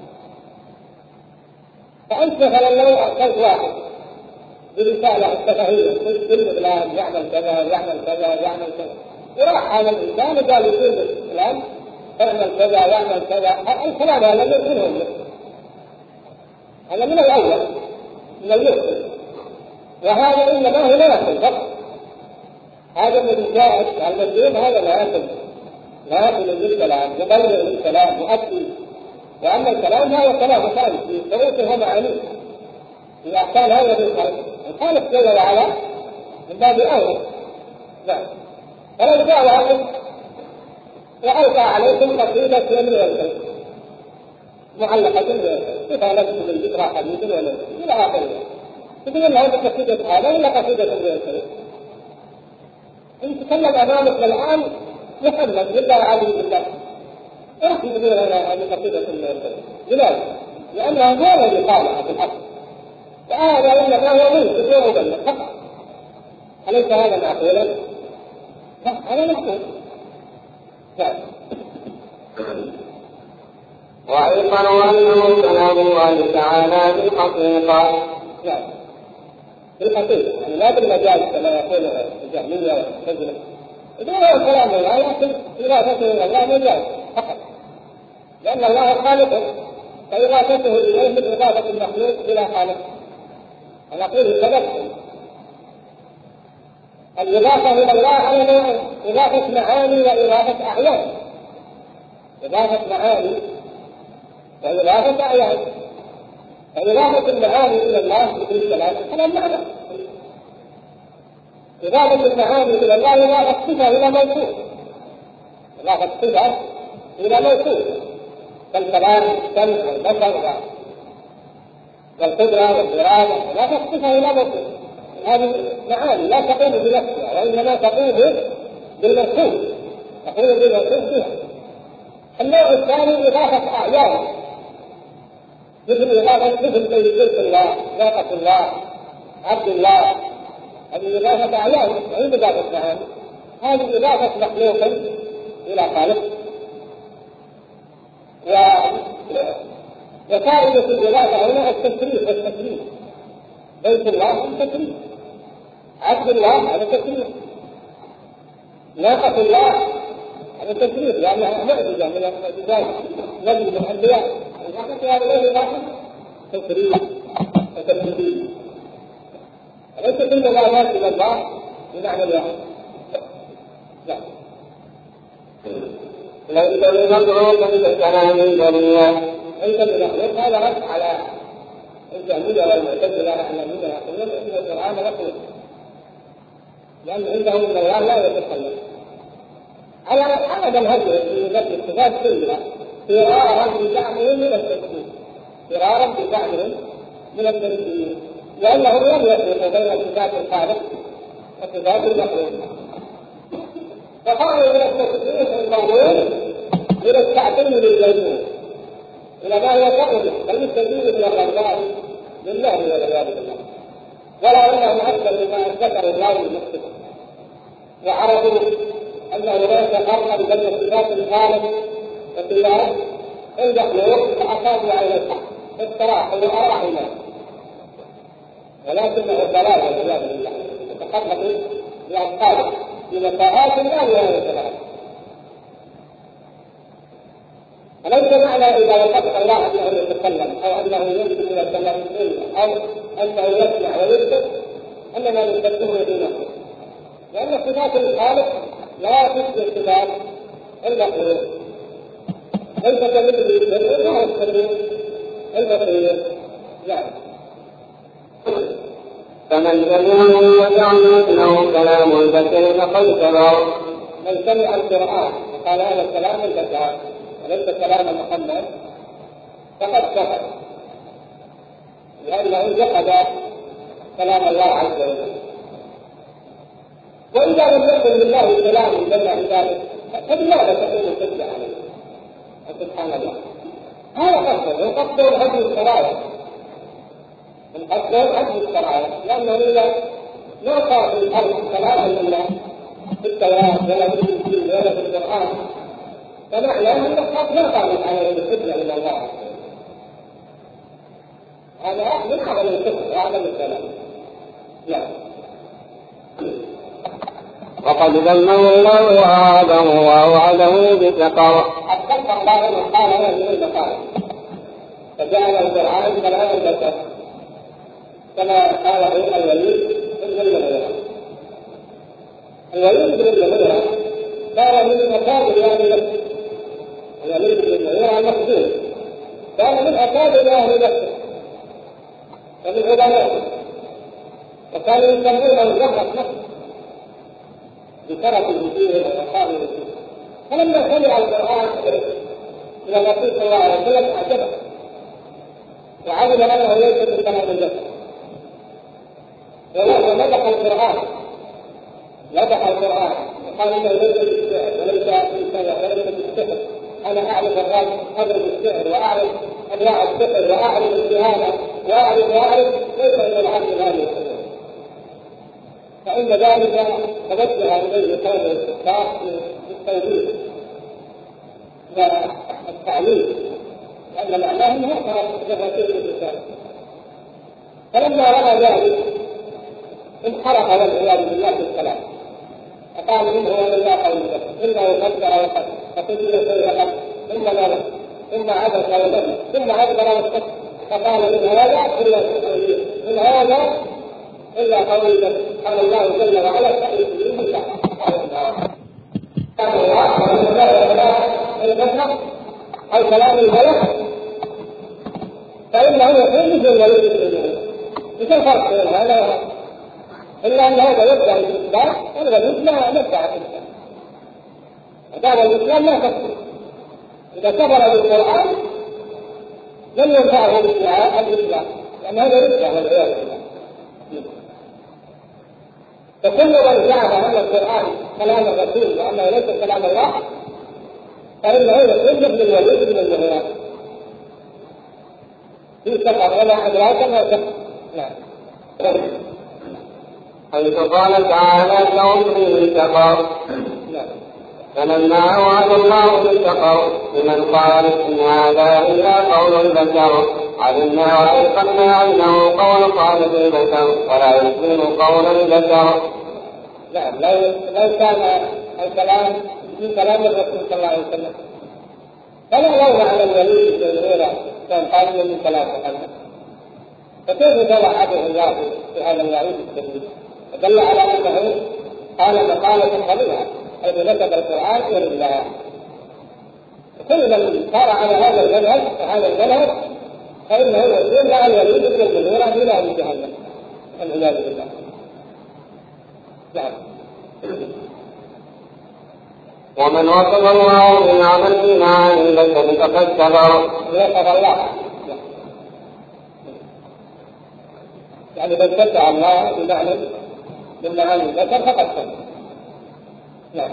فأنت مثلا لو أرسلت واحد برسالة الشفهية قلت الإعلام يعمل كذا يعمل كذا يعمل كذا، وراح هذا الإنسان وقال يقول الإعلام يعمل كذا يعمل كذا، الكلام هذا من هو؟ هذا من الأول من اليسر، وهذا إنما هو لا يأكل فقط. هذا الذي جاء المسلم هذا لا يأكل لا يأكل بالكلام يبلغ بالكلام يؤدي، وأما الكلام هذا كلام ثاني في شروطه ومعانيه إذا كان هذا بالكلام وكانت جل وعلا من باب أولى. نعم. فلو جاء واحد وألقى عليكم قصيدة من الكلام معلقة بفعلته بالذكرى حديث ولا إلى آخره، تقول له قصيدة هذا ولا قصيدة من الكلام؟ إن تكلم أمامك الآن محمد بالله عليه بالله أرحم تقول هذه قصيدة من الكلام. لماذا؟ لأنها هو الذي قالها في الحق، فهذا إنما هو منه بدون مبلغ فقط. أليس هذا معقولا؟ لا هذا معقول. نعم. وأيقنوا أنه كلام الله تعالى بالحقيقة. نعم بالحقيقة، يعني لا بالمجال كما يقول الجهمية والمعتزلة. إذا هو كلام الله لكن إضافته إلى الله مجال فقط، لأن الله خالقه فإضافته إليه من إضافة المخلوق إلى خالقه. ونقول التبسم الإضافة إلى الله على نوعين: إضافة معاني وإضافة أعيان. إضافة معاني وإضافة أعيان. فإضافة المعاني إلى الله مثل الكلام كلام معنى. إضافة المعاني إلى الله إضافة صفة إلى موصوف، إضافة صفة إلى موصوف كالكلام والسمع والبصر والقدرة والإرادة، إضافة صفة إلى موصوف. هذه معاني لا تقوم بنفسها وإنما تقوم بالموصوف، تقوم بالموصوف فيها. النوع الثاني إضافة أعيان، مثل إضافة مثل بيت الله، ناقة الله، عبد الله، هذه إضافة أعيان وهي إضافة معاني. هذه إضافة مخلوق إلى خالق. وفائدة الإضافة هنا التسريف والتسريف. بيت الله التسريف، عبد الله هذا تسريف، ناقة الله هذا تسريف لأنها معجزة من المعجزات نبي من الأنبياء. الحقيقة هذا له إضافة تسريف وتسريف. ليس كل الآيات إلى الله بمعنى واحد. لا. ليس بمخلوق كلام البرية. ليس بمخلوق، هذا رد على الجهمية والمعتزلة الذين يقولون إن القرآن مخلوق، لأن عنده من الله لا يتكلم. على هذا الهدي في نفي الصفات كلها فرارا بزعمهم من التكذيب، فرارا بزعمهم من التكذيب، لأنهم لم يفرقوا بين صفات الخالق وصفات المخلوق، فقالوا من التكذيب الموضوع إلى التعظيم للجنون، إلى ما يقول بل التكذيب من الرجال لله والعياذ بالله، ولا أنهم أكثر مما ذكر الله المختص، وعرفوا أنه لا يتقرب بين صفات الخالق وصفات المخلوق فأصابوا على الحق الصراحة والأرحمة، ولكنه الضلال والعياذ بالله يتقرب بأصحابه بمساءات الله وهذا الكلام. فليس معنى إذا وصف الله أنه يتكلم أو أنه يجد من الكلام أو أنه يسمع ويكتب أننا نستخدمه دونه، لأن صفات الخالق لا تشبه صفات المخلوق، ليس كمثله شيء وهو السميع البصير. نعم. فمن سمعه وجعل له كلام البشر فقد كفر. من سمع القرآن وقال هذا كلام البشر وليس كلام محمد فقد كفر، لأنه جحد كلام الله عز وجل. وإذا لم يكن لله كلام جل عباده فبماذا تكون الحجة عليه؟ سبحان الله. هذا قصده وقصده هدم الشرائع، من قصده هدم الشرائع، لأنه إذا ما صار في الأرض كلام الله في التوراة ولا في الإنجيل ولا في القرآن فمعنى أن الأشخاص ما قامت عليه الفتنة إلى الله. هذا من أعظم الكفر وأعظم الكلام. لا. وقد ذمه الله وعاده ووعده بالتقوى. أتذكر الله أنه قال له من المقال فجعل القرآن كلام البشر كما قاله الوليد بن المغيرة. الوليد بن المغيرة كان من أكابر أهل مكة. الوليد بن المغيرة المخزومي كان من أكابر أهل مكة ومن علمائه، وكانوا يسمونه جبهة مكة بشرفه فيه ومقامه فيه. فلما سمع القرآن من الرسول صلى الله عليه وسلم أعجبه وعلم أنه ليس من كلام البشر، ومدح القرآن مدح القرآن وقال إنه ليس بالشعر وليس بالكذا وليس بالسحر. أنا أعرف الراب أضرب السحر وأعرف أنواع السحر وأعرف الكهانة وأعرف وأعرف ليس إلا العبد هذه الأمور. فإن ذلك توجه إليه قول الاستخلاص بالتوحيد والتعليم، لأن معناه أنه جبهتين الإنسان. فلما رأى ذلك انحرف والعياذ بالله بالكلام، فقال منه ومن لا قول له إنه قدر وقدر فكل شيء قدر ثم نظر ثم عبس وذل ثم أدبر واستكبر فقال من هذا إلا من هذا إلا قول قال الله جل وعلا فإن بالله قال الله البشر أو كلام الملك فإنه يكون مثل الوليد بن المغيرة. إيش الفرق بين هذا وهذا؟ إلا أن هذا يبدأ الإسلام والوليد لا يبدأ الإسلام. هذا الإسلام لا تكفر. إذا كفر بالقرآن لم ينفعه بادعاء الإسلام، لأن هذا ردة والعياذ بالله. فكل من زعم أن القرآن كلام الرسول وأنه ليس كلام الله فإنه يكون مثل الوليد بن المغيرة في سفر ولا أدراك ما سفر. نعم. حيث قال تعالى لهم فيه كفر. فلما وعد الله بالتقوى لمن قال إن هذا إلا قول البشر علمنا وأيقنا أنه قول خالق البشر ولا يمكن قول البشر. نعم. لو لو كان الكلام في كلام الرسول صلى الله عليه وسلم فلا لوم على الوليد بن المغيرة كان قائلا من كلام محمد، فكيف توعده الله في هذا الوعيد الشديد؟ فدل على أنه قال مقالة قبيحة حيث نسب القرآن إلى الله. كل من صار على هذا المنهج وهذا المنهج فإنه يقول لا الوليد بن المغيرة إلى أهل جهنم والعياذ بالله. نعم. ومن وصف الله بنعمة الإيمان البشر فقد كفر. وصف الله يعني بل شفع الله بمعنى من معاني البشر فقد كفر. نعم.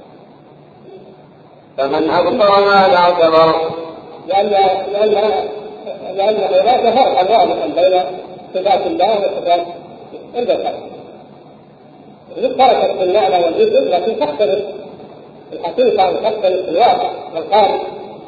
فمن أبطل هذا كفر. لأن لأن لأن هناك فرقا واضحا بين صفات الله وصفات البشر. تركت النعمة والإثم لكن تختلف الحقيقة وتختلف الواقع والقالب،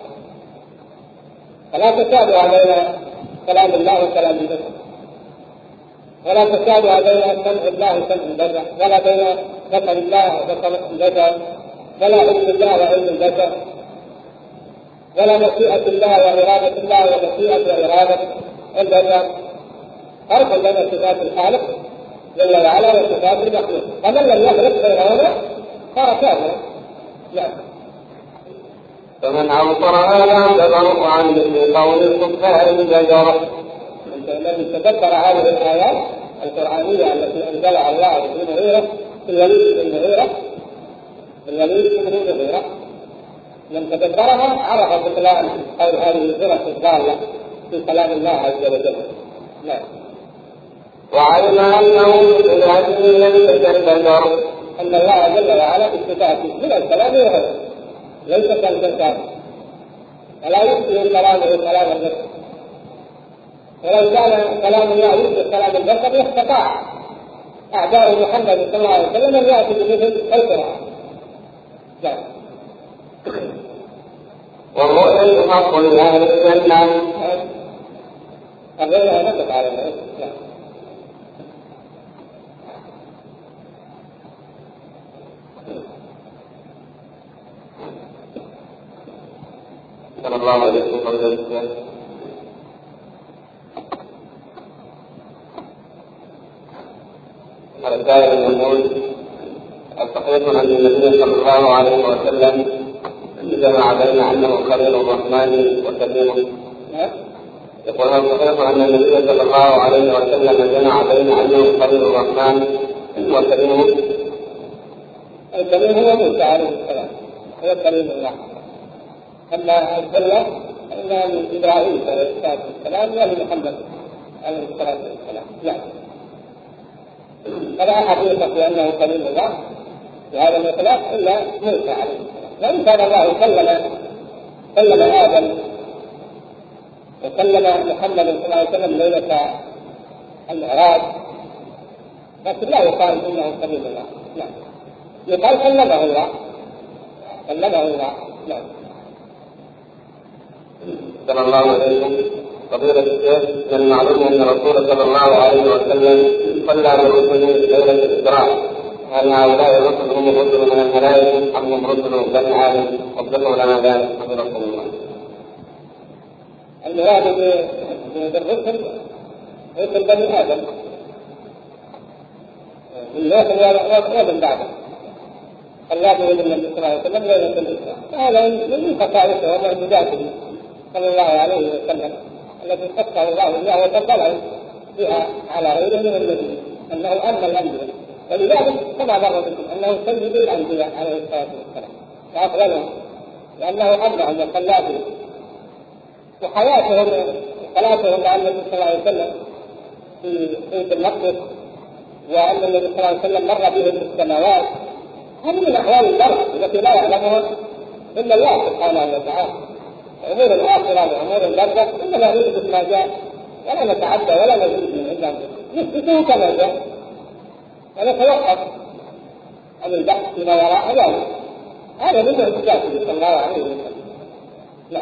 فلا تشابه بين كلام الله وكلام البشر، ولا تشابه بين سمع الله وسمع البشر، ولا بين بصر الله وبصر البشر، ولا علم الله وعلم البشر، ولا مشيئة الله وإرادة الله ومشيئة وإرادة البشر. فرق بين صفات الخالق جل وعلا وصفات المخلوق، فمن لم يخلق بينهما صار كافرا. نعم. فمن أبصر هذا كفر عن مثل قول الكفار بجرة. الذي تدبر هذه الآيات القرآنية التي أنزلها الله بن المغيرة في الوليد بن المغيرة الوليد بن المغيرة من تدبرها عرف بطلان قول هذه الفرق الضالة في كلام الله عز وجل. نعم. وعلم أنه من هذه الذي يتبدر أن الله جل وعلا بصفاته من الكلام وغيره ليس كالبشر، ولا يشبه كلامه كلام البشر. ولو كان كلام الله يشبه كلام البشر لاستطاع أعداء محمد صلى الله عليه وسلم أن يأتي بمثل القرآن. نعم. والبيت حق لأهل الجنة. الرؤيا نطق على البيت. صلى الله عليه وسلم. الرسائل يقول: الصحيح أن النبي صلى الله عليه وسلم جمع بين أنه خليل الرحمن وكليمه. يقول: هل صحيح أن النبي صلى الله عليه وسلم جمع بين أنه خليل الرحمن وكليمه؟ الكليم هو موسى عليه السلام، هو كليم الله. أما الخلة فإنها من إبراهيم عليه الصلاة والسلام ولمحمد عليه الصلاة والسلام. يعني فلا حقيقة بأنه كليم الله في هذا الإطلاق إلا موسى عليه السلام. وإن كان الله كلم كلم آدم وكلم محمد صلى الله عليه وسلم ليلة المعراج، لكن لا يقال إنه كليم الله. نعم، يقال كلمه الله، كلمه الله. نعم. صلى الله عليه وسلم. فضيلة الشيخ، من المعلوم أن الرسول صلى الله عليه وسلم صلى برسله ليلة الإسراء، هل هؤلاء الرسل هم الرسل من الملائكة أم هم رسل بني آدم؟ وضحوا لنا ذلك حفظكم الله. المراد بالرسل رسل بني آدم من نوح ومن بعده، الله به النبي صلى الله عليه وسلم ليلة الإسراء. هذا من خصائصه ومعجزاته صلى الله عليه وسلم التي خصه الله بها وتفضله بها على غيره من النبي، أنه أمن الأنبياء، ولذلك كما مر بكم أنه سيد الأنبياء عليه الصلاة والسلام وأفضلهم، لأنه أمنهم وصلاتهم وحياتهم صلاتهم مع النبي صلى الله عليه وسلم في بيت المقدس، وأن النبي صلى الله عليه وسلم مر به في السماوات. هذه من أحوال المرء التي لا يعلمها إلا الله سبحانه وتعالى. أمور الآخرة وأمور البرزخ إنما نثبت ما جاء ولا نتعدى ولا نزيد من عند نثبته كما جاء، ونتوقف عن البحث فيما وراء ذلك. هذا من معجزاته صلى الله عليه وسلم. نعم.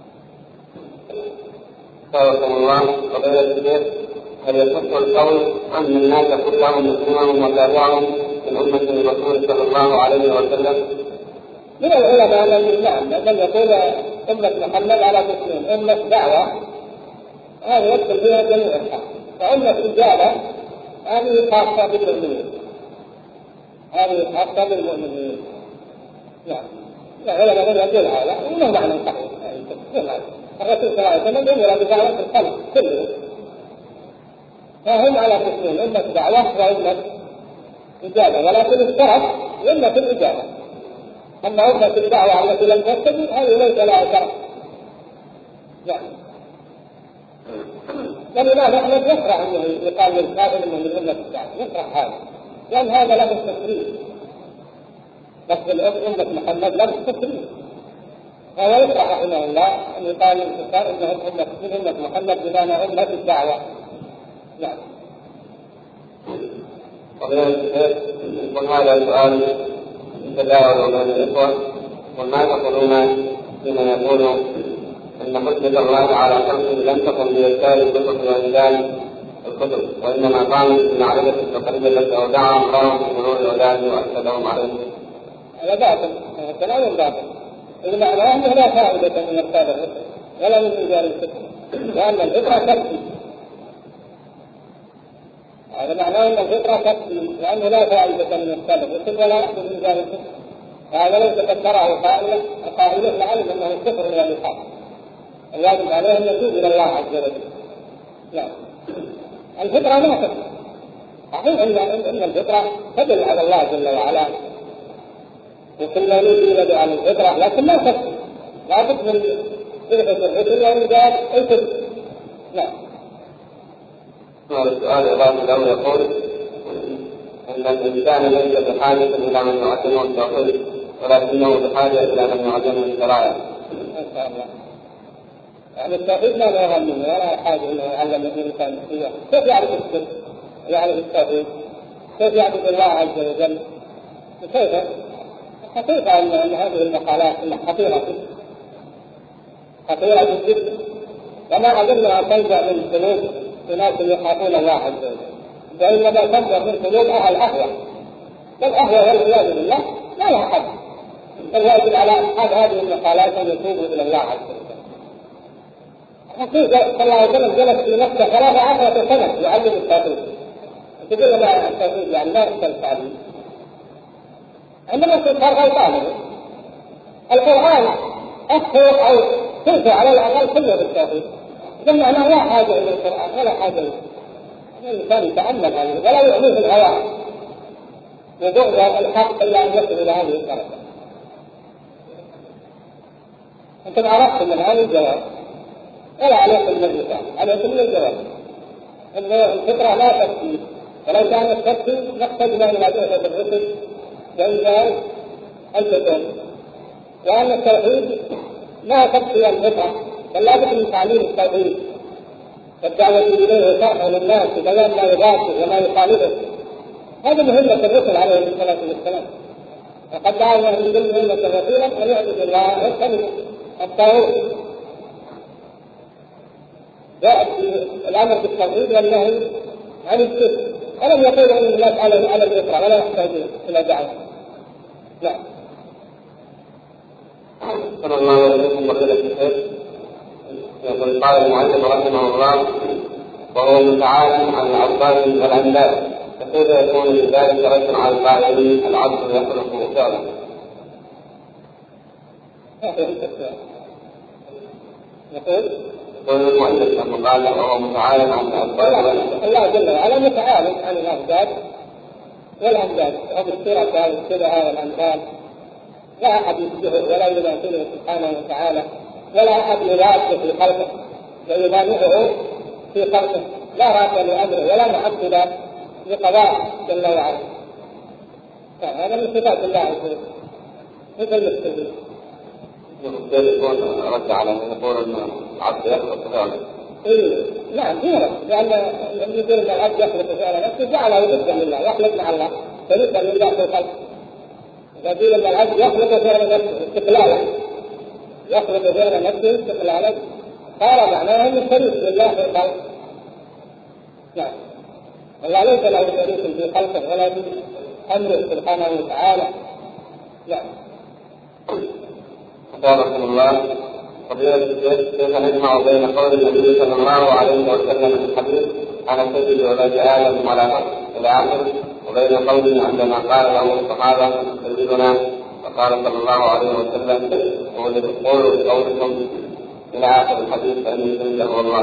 حفظكم الله. فضيلة الشيخ، هل يصح القول أن الناس كلهم مسلمون وتابعهم من أمة الرسول صلى الله عليه وسلم؟ من العلماء من نعم من يقول أمة محمد على قسمين: أمة دعوة هذه يدخل فيها جميع الحق، وأمة إجابة هذه خاصة بالمؤمنين، هذه خاصة بالمؤمنين. نعم. العلماء يقول هذا وله معنى صحيح. الرسول صلى الله عليه وسلم يأمر بدعوة الخلق كلهم، فهم على قسمين: أمة دعوة وأمة إجابة، ولكن اشترط أمة الإجابة. أما أمة الدعوة التي لم تستجب هذه ليس لها شرط. نعم. ولماذا نحن نكره أنه يقال للكافر أنه من أمة الدعوة؟ نكره هذا لأن هذا له التفريط، لكن أمة محمد له التفريط. فهو يكره رحمه الله أن يقال للكفار أنهم أمة من أمة محمد بمعنى أمة الدعوة. نعم. يقول هذا سؤال تداول بين الإخوة: وما تقولون فيما يقول أن حجة الله على خلقه لم تكن بإرسال الكتب وإنزال الكتب، وإنما قامت بمعرفة التقرير التي أودعهم الله في مرور الأولاد وأرشدهم عليه؟ هذا باطل، هذا كلام باطل. المعنى أنه لا فائدة من إرسال الكتب ولا من إنزال الكتب، لأن الفطرة تكفي. هذا معناه أن الفطرة تكفي، لأنه لا فائدة من إرسال الكتب ولا من إنزال الكتب. هذا ليس قد تراه قائلا قائله لعلم أنه كفر إلى الحق، الواجب عليه أن يتوب إلى الله عز وجل. لا، الفطرة ما تكفي. صحيح أن الفطرة تدل على الله جل وعلا، وكل مولود يولد على الفطرة، لكن ما تكفي، لا بد من بعثة الرسل وإنزال الكتب. نعم. السؤال إضافي له يقول أن الإنسان ليس بحاجة إلى من يعلمه التوحيد، ولكنه بحاجة إلى من يعلمه الشرائع. ما شاء الله. يعني التوحيد ما له هم منه ولا حاجة إنه يعلم الإنسان فيه. كيف يعرف الشرك؟ يعرف التوحيد؟ كيف يعبد الله عز وجل؟ كيف؟ حقيقة أن هذه المقالات خطيرة خطيرة جدا، وما أظن أن تنزع من قلوب أناس يخافون الله عز وجل، وإنما تنزع من قلوب أهل الأهوى، والأهوى والعياذ بالله لا لها حد. فالواجب على أصحاب هذه المقالات أن يتوبوا إلى الله عز وجل. الرسول صلى الله عليه وسلم جلس في مكة ثلاث عشرة سنة يعلم التوحيد. تقول لنا التوحيد يعني لا يختلف عليه. عندما صار غلطان القرآن أكثر أو تنفع على الأقل كله بالتوحيد، ثم أنا لا حاجة إلى القرآن ولا حاجة إلى الإنسان يتأمل هذه ولا يؤمنه الهوى وبعد الحق إلا أن يصل إلى هذه الدرجة. أنتم عرفتم من هذا الجواب ولا عليكم من الرسالة، عليكم من الجواب أن الفطرة لا تكفي، ولو كانت تكفي نقتدنا إلى بعثة الرسل وإنزال الكتب، وأن التوحيد لا تكفي الفطرة بل لا بد من تعليم التوحيد والدعوة إليه وشرحه للناس ببيان ما يضاده وما يخالفه. هذا مهمة الرسل عليه الصلاة والسلام، وقد دعونا من ضمن مهمة الرسول أن يعبد الله ويجتنب الطاغوت. جاء الأمر بالتوحيد والنهي عن الشرك، ولم يقول أن الناس على على الفطرة ولا يحتاجون إلى دعوة. لا. صلى الله عليه وسلم وقال الشيخ يقول قال المعلم رحمه الله وهو متعال عن العباد والأنداد، فكيف يكون لذلك رد على القائل العبد يخلق فعلا؟ يقول يقول المؤلف لما قال وهو متعال عن العباد الله جل وعلا متعال عن الأعداد والأنداد، أو الشركة والشبهة والأمثال، لا أحد يشبهه ولا يماثله سبحانه وتعالى، ولا أحد يراده في خلقه ويمانعه في خلقه، لا راد لأمره ولا معبد لقضاء جل وعلا. هذا من صفات الله عز وجل مثل المستقيم. يقول رد على من يقول أن العبد يخلق فعلا. إيه نعم غيره، لأن يقول أن العبد يخلق فعلا نفسه جعله ضدا لله، يخلق مع الله فضدا لله في الخلق. يقول أن العبد يخلق فعلا نفسه استقلالا، يخلق فعلا نفسه استقلالا، قال معناه أنه شريك لله في الخلق. نعم الله ليس له شريك في خلقه ولا في أمره سبحانه وتعالى. نعم. رحمه الله فضيلة الشيخ كيف نجمع بين قول النبي صلى الله عليه وسلم في الحديث أنا سيد ولد آدم ولا فقر إلى آخره، وبين قوله عندما قال له الصحابة سيدنا فقال صلى الله عليه وسلم قولوا قولكم إلى آخر الحديث فإني سيد هو الله.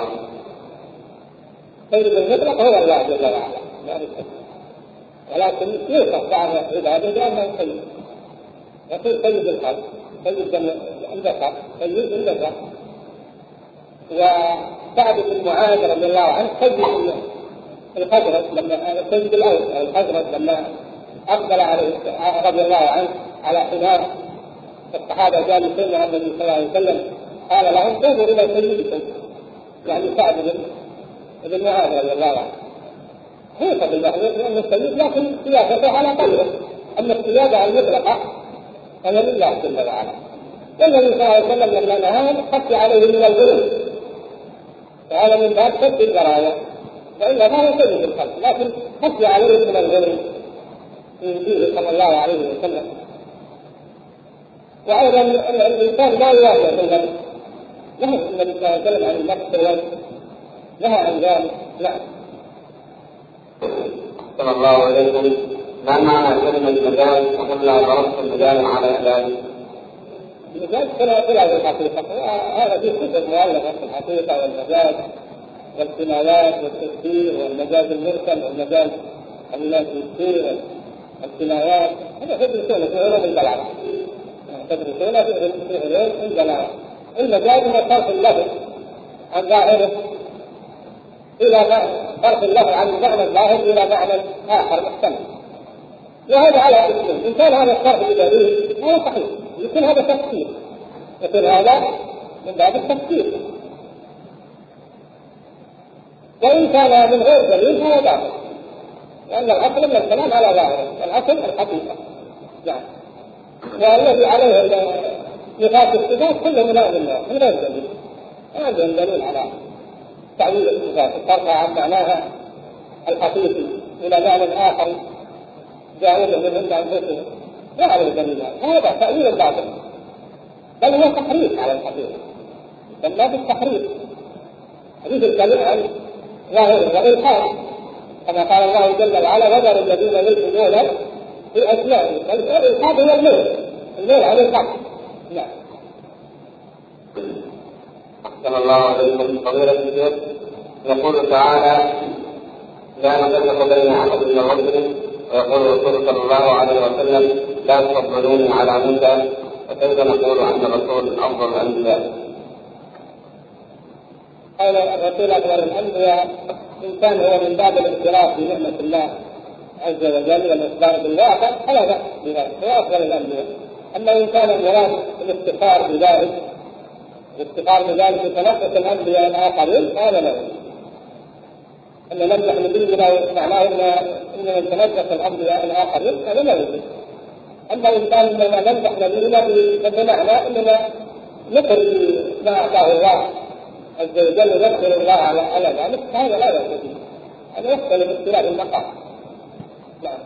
سيد المطلق هو الله جل وعلا، ولكن يوصف بعض عباده بأنه سيد، يقول سيد الخلق، سيد البشر، سيد البشر. وسعد بن معاذ رضي الله عنه سيد الخزرج لما سيد الأوس الخزرج لما أقبل عليه رضي الله عنه على حمار الصحابة جالسين مع النبي صلى الله عليه وسلم قال لهم قوموا إلى سيدكم، يعني سعد بن معاذ رضي الله عنه. هيك بالمحذور لأنه السيد لكن سياسته على قدره، أما السيادة المطلقة فهي لله جل وعلا. والنبي صلى الله عليه وسلم لما نهاهم خف عليه من الظلم، فهذا من باب سد البرايا، وإلا ما هو سيد الخلق، لكن خف عليه من الظلم في دينه صلى الله عليه وسلم. وأيضا الإنسان لا يواجه بالنفس، نهى النبي صلى الله عليه وسلم عن النفس والوجه، نهى عن ذلك. نعم. صلى الله عليه وسلم ما معنى كلمة مجال وقلنا ضربت المجال على ذلك؟ المجال كلا كلا في الحقيقة، هذا في كتب مؤلفة في الحقيقة والمجاز والكنايات والتفسير والمجاز المرسل والمجاز الذي يصير الكنايات، هذا تدرسونه في علوم البلاغة، تدرسونه في علوم البلاغة. المجاز هو صرف اللفظ عن ظاهره إلى صرف اللفظ عن معنى الظاهر إلى معنى آخر محتمل، وهذا على اسمه. إن كان هذا الصرف بدليل هو صحيح، يكون هذا تفسير، يكون هذا من باب التفسير. وإن كان من غير دليل فهو باطل، لأن الأصل من الكلام على ظاهره، الأصل الحقيقة. يعني والذي عليه نفاق الصفات كله ملازم له من غير دليل. هذا دليل على تعويل الصفات وصرفها عن معناها الحقيقي إلى معنى آخر جاوزه من عند أنفسهم، لا على دليل هذا تأويل الباطل، بل هو تحريف على الحقيقة، بل لا بالتحريف. حديث الكلام عن ظاهره وإلحاد كما قال الله جل وعلا: وذر الذين يلحدون في أسمائه. الإلحاد هو الميل الميل عن الحق. نعم. أحسن الله عليكم فضيلة الشيخ. يقول تعالى: لا نفرق بين أحد من رسله، ويقول الرسول صلى الله عليه وسلم: لا تفضلوني على موسى. وكيف نقول أن الرسول أفضل الأنبياء؟ قال الرسول أفضل الأنبياء إن كان هو من باب الاعتراف بنعمة الله عز وجل والإخبار بالواقع فلا بأس بذلك، هو أفضل الأنبياء. أما إن كان المراد الافتخار بذلك الافتخار بذلك يتنقص الأنبياء الآخرين هذا لا يجوز. أن نمدح نبينا معناه أن نتنقص الأنبياء الآخرين هذا لا يجوز. أما إن كان إننا نمدح نبينا بمعنى أننا نقر ما أعطاه الله عز وجل ونذكر الله على ذلك هذا لا يجوز. هذا يختلف اختلاف المقام. نعم.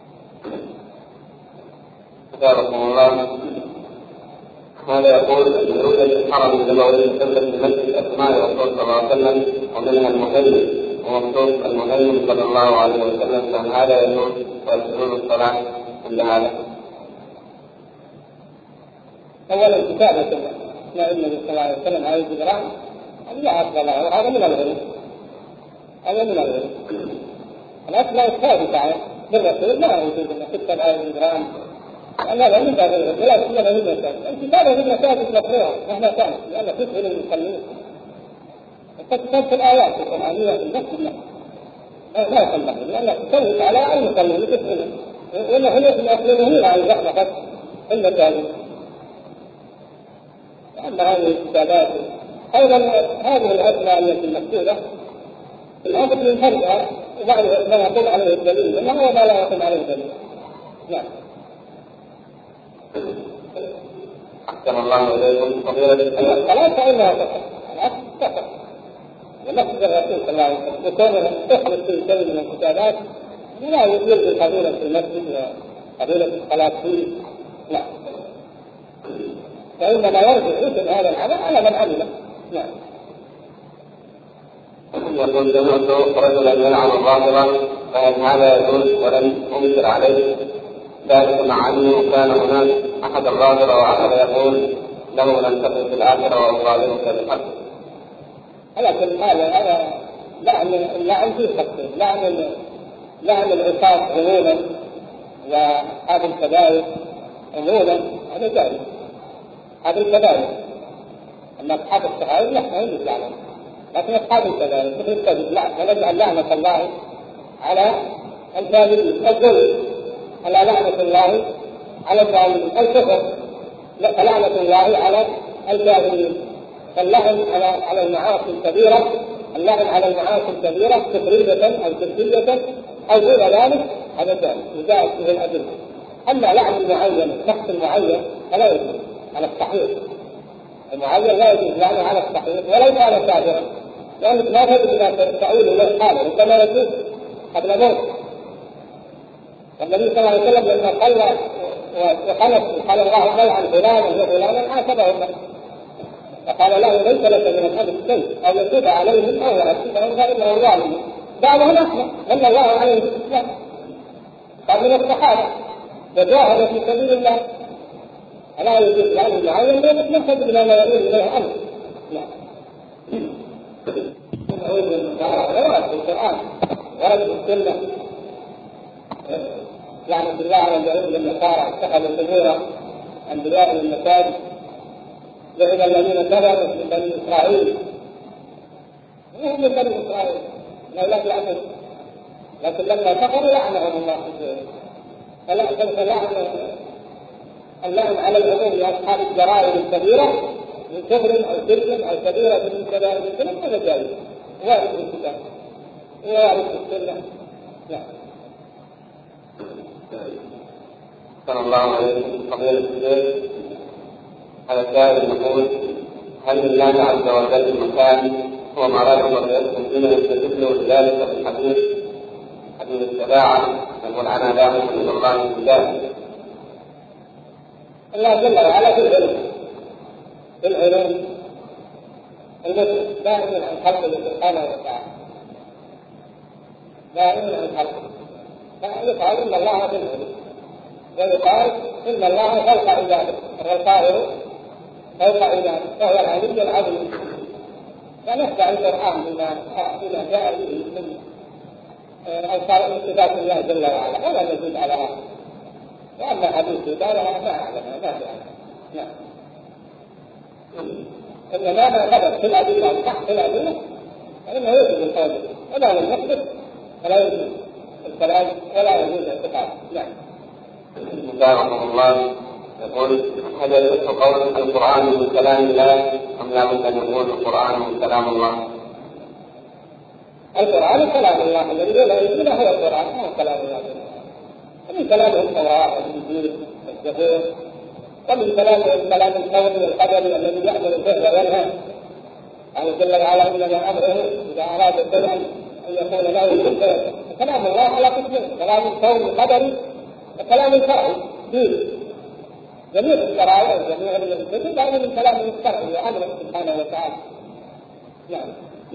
جزاكم الله. هذا يقول: يوجد الحرم النبوي قبلة المسجد أسماء الرسول صلى الله عليه وسلم ومنها المهيمن ومخصوص المهيمن صلى الله عليه وسلم، فهل هذا يجوز ويسجدون الصلاة عند هذا؟ أولا كتابة أسماء النبي صلى الله عليه وسلم على الجدران هذا لا أصل له، هذا من الغلو، هذا من الغلو. الأسماء الثابتة بالرسول لا يجوز أن تكتب على الجدران، هذا من باب الغلو، لا تكتب من المساجد. الكتابة في المساجد مكروهة مهما كانت لأنها تسهل المصلين. تكتب في الآيات القرآنية في المسجد لا يصلح لأنها تسوي على المصلين تسهل، ولا هي في الأصل على الزحمة في المساجد. أما هذه الكتابات أيضا هذه الأسماء التي مكتوبة الأمر من فرقها وبعد ما يقول عليه الدليل إنما هو ما لا يقول عليه الدليل. نعم. أحسن الله إليكم فضيلة الشيخ. الصلاة فإنها تقع العكس تقع ونفس الرسول صلى الله عليه وسلم وكونه تخلص في شيء من الكتابات لا يلغي قبيلة في المسجد وقبيلة الصلاة فيه. نعم. فإنما يرجع اسم هذا العمل على من عمله. نعم. يقول: سمعت رجلا يلعن الرافضة، فهل هذا يجوز ولم أنكر عليه ذلك مع أنه كان هناك أحد الرافضة وأحد يقول له لن تكن في الآخرة وأطالبك بالحق؟ على كل حال هذا لعن لعن فيه تقصير، لعن لعن العصاة عموما وأصحاب الكبائر عموما هذا جائز، هذا الكبائر. أما أصحاب الصغائر لا ما يجوز لعنهم، لكن أصحاب الكبائر مثل الكذب لا، فنجعل لعنة الله على الكاذبين، الظلم على لعنة الله على الظالمين، الكفر فلعنة الله على الكاذبين، فاللعن على على المعاصي الكبيرة، اللعن على المعاصي الكبيرة تقريبا أو ترتيبا أو غير ذلك هذا جائز وجاءت به الأدلة. أما لعن المعين شخص معين فلا يجوز على الصحيح، المعين لا يجوز لعنه على الصحيح ولو كان كافرا، لأنك لا تجد ما تقول له حاله ربما يجوز قبل موت. النبي صلى الله عليه وسلم لما قال وقالت قال الله ملعن فلان وفلانا عاتبه الناس فقال له ليس لك من الأمر شيء أو يتوب عليهم أو يعذبهم فإنه ظالم. بعضهم أسلم من الله عليه الإسلام قال من الصحابة وجاهد في سبيل الله، ألا يجوز لعنه معين لم تجد ما لا يقول إليه أمر. لا ورد في القرآن ورد في السنة لعنة الله على اليهود والنصارى اتخذوا قبور أنبياء المساجد، ذهب الذين كفروا من بني إسرائيل وهم من بني إسرائيل أولاد يعقوب، لكن لما كفروا لعنهم الله فلا فلعن اللعن على العموم لأصحاب الجرائم الكبيرة من كفر أو شرك أو كبيرة من كبائر الذنوب هذا جائز وارد في الكتاب وارد في السنة. لا. صلى الله عليه وسلم. قبيل الشيخ هذا السائل يقول: هل لله عز وجل مكان هو مراتب ويسكن فيما يستدل بذلك في الحديث حديث الشفاعة يقول أنا لا أؤمن إلى الله بالله. الله جل وعلا في العلم في العلم المسلم دائما عن خلقه سبحانه وتعالى دائما عن خلقه فيقال إن الله في العلم ويقال إن الله فوق عباده والقائل فوق عباده وهو العلي العظيم. فنتبع القرآن بما جاء به من أوصاف صفات الله جل وعلا ولا نزيد على هذا. وأما حديث الهداية ما أعلمها ما في نعم. إنما ما ثبت في الأدلة الصح في الأدلة فإنه يجوز القول ولا لم يثبت فلا يجوز الكلام ولا يجوز الاعتقاد. نعم. رحمه الله يقول هل يصح قول القرآن من كلام الله أم لا بد أن يكون القرآن من كلام الله؟ القرآن كلام الله الذي لا يجوز هو القرآن هو كلام الله. ومن كلامه التوراة والإنجيل والزبور ومن كلامه كلام الكون والقدر الذي يأمر به وينهى. قال جل وعلا إنما أمره إذا أراد شيئا أن يكون له كن فيكون. كلام الله على قسمين كلام الكون القدري وكلام الشرعي دين. جميع الشرائع وجميع الكتب هذا من كلام الشرعي وأمره سبحانه وتعالى. نعم.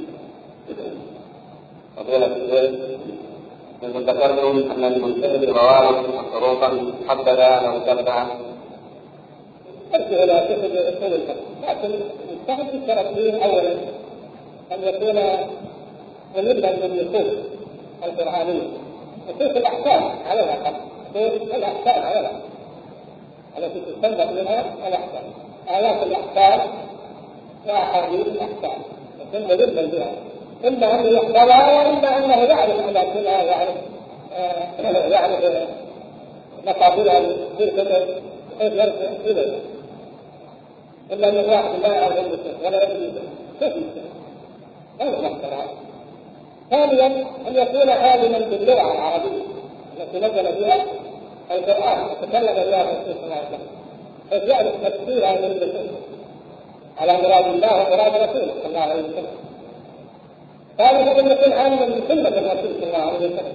فضيلة الشيخ منذ ذكرتم أن المجتهد رواه حروفا حدث لو تبع أرجع إلى كتب أصول الفقه لكن المجتهد يشترط فيه أولا أن يكون ملما من النصوص القرآنية نصوص الأحكام على الأقل نصوص الأحكام على الأقل التي تستنبط منها الأحكام آيات الأحكام وأحاديث الأحكام يكون ملما بها إما أنه يحفظها وإما أنه يعرف أماكنها يعرف آه يعرف مقابلها في الكتب كيف يرجع إليها إلا أن الواحد لا يعرف ولا يدري كيف يسمع هذا محترم. ثانيا أن يكون عالما باللغة العربية التي نزل بها القرآن وتكلم بها الرسول صلى الله عليه وسلم حيث يعرف تفسير هذه النصوص على مراد الله ومراد رسوله صلى الله عليه وسلم. ثالثا أن يكون عالما بسنة الرسول صلى الله عليه وسلم.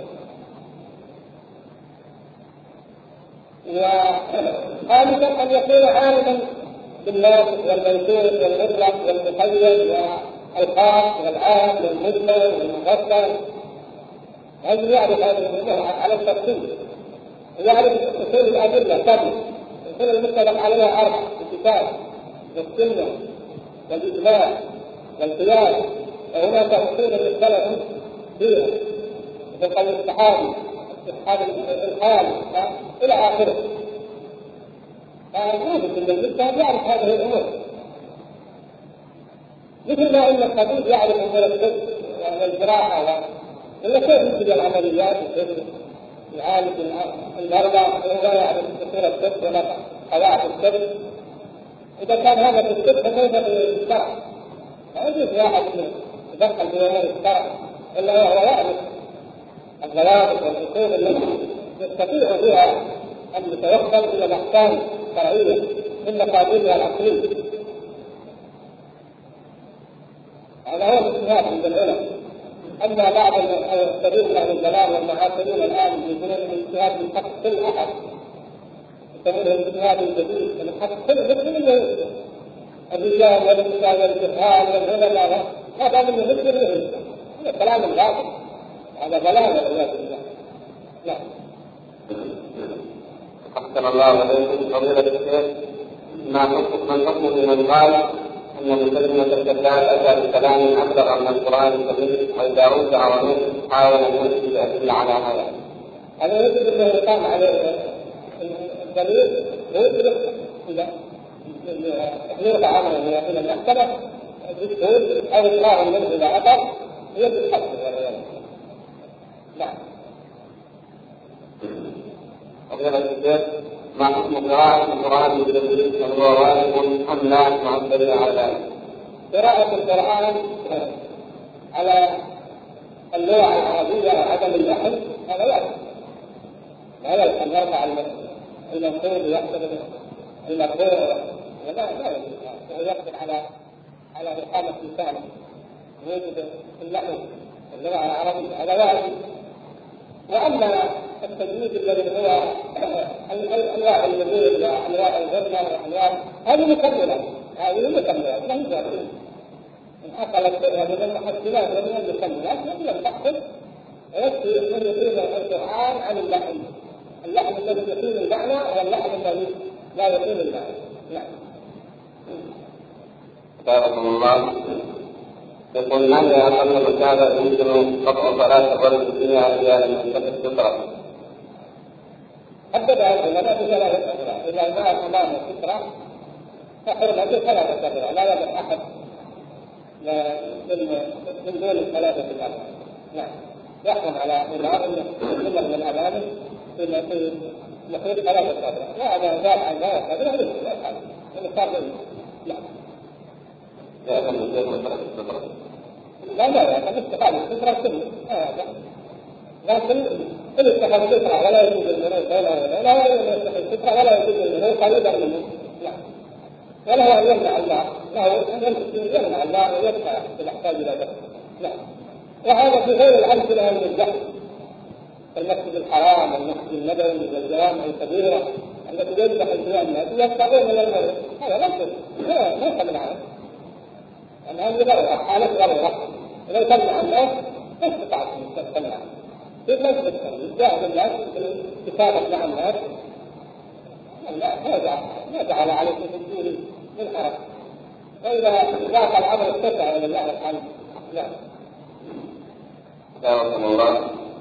وخامسا أن يكون عالما بالناس والمنسوخ والمطلق والمقيد والخاص والعام والمجمل والمفصل. هل يعرف هذه الأمور على التفصيل ويعرف أصول الأدلة كاملة الأصول المتفق عليها أربع الكتاب والسنة والإجماع والقياس وهناك أصول اختلفوا فيها مثل قول الصحابي استحاب الحال إلى آخره. فالموجود من المجتهد يعرف هذه الأمور مثل ما أن الطبيب يعرف أمور الطب والجراحة ولا كيف يجري العمليات وكيف يعالج المرضى وهو يعرف أصول الطب ولا قواعد الطب. إذا كان هذا في الطب فكيف في الشرع؟ لا يجوز واحد يدخل في أمور الشرع إلا وهو يعرف الضوابط والأصول التي يستطيع بها أن يتوصل إلى الأحكام الشرعية من مقابلها العقلية. هذا هو الاجتهاد عند العلم. أما بعض المعتبرين أهل الضلال والمعاصرين الآن يقولون الاجتهاد من حق كل أحد يسمونه الاجتهاد الجديد من حق كل مسلم الرجال والنساء والجهال والعلماء هذا من مثل الرجل هذا كلام باطل هذا ضلال والعياذ بالله. لا. أحسن الله إليكم فضيلة الشيخ ما حكم من حكم لمن قال أن مسلمة الكذاب أتى بكلام أبلغ من القرآن الكريم وإذا رجع ونص حاول أن يثبت الأدلة على هذا؟ هذا يجب أن يقام عليه الدليل ويدرك إذا يرفع عمله إلى المحكمة بالشهود أو إقرار منه إذا أثر يجب الحبس والعياذ. نعم. فضيلة الشيخ ما حكم قراءة القرآن بالتجويد وهو واجب أم لا مع الدليل على ذلك؟ قراءة القرآن على اللغة العربية وعدم اللحن هذا واجب. لا يجب أن يرفع المنقول ويحسب المقبول لا لا يجب أن يقدر على على إقامة لسانه ويجب اللحن اللغة العربية هذا واجب. وأما التجويد الذي هو أنواع النبوة وأنواع الغنى وأنواع هذه مكملة هذه مكملة لم تكن إن أقلت هذه المحسنات ومن المكملات لم تحصل ويكفي أن يقيم القرآن عن اللحن. اللحن الذي يقيم المعنى واللحن الذي لا يقيم المعنى. نعم. بارك الله. يقول ماذا يعتبر المتابع يمكن قطع صلاة الرجل فيها إلى أن ينتهي السترة؟ حدد العلماء بثلاثة أسرع، إذا ما أمام السترة فحرمته ثلاثة أسرع، لا يجب أحد من دون الثلاثة الأسرع. نعم. يحرم على إمام أن يستمر من أمامه في مخرج ثلاثة أسرع، لا هذا زاد عن ذلك هذا لا يفعل المستقبل. لا. لا يفعل السترة. لا لا لا الاستقامة السترة كله هذا لكن كل اتخذ السترة ولا يجوز المنوط ولا لا يتخذ السترة ولا يجوز المنوط قريبا منه. لا ولا هو يمنع الله له أن يمنع الله ويدفع بالأحتاج إلى ذلك. لا وهذا في غير الأمثلة من الجهل المسجد الحرام والمسجد النبوي والجوامع الكبيرة التي يذبح فيها الناس يستغل من الموت هذا لا ليس من عام أن هذه ضرورة حالة ضرورة لو تمنع الناس ما استطعت أن تمنع كيف لا تستطيع جاهد الناس كتابة مع الناس لا ما جعل عليكم في الدين من حرج وإذا ذاك الأمر اتسع إلى الله الحمد. لا بارك الله.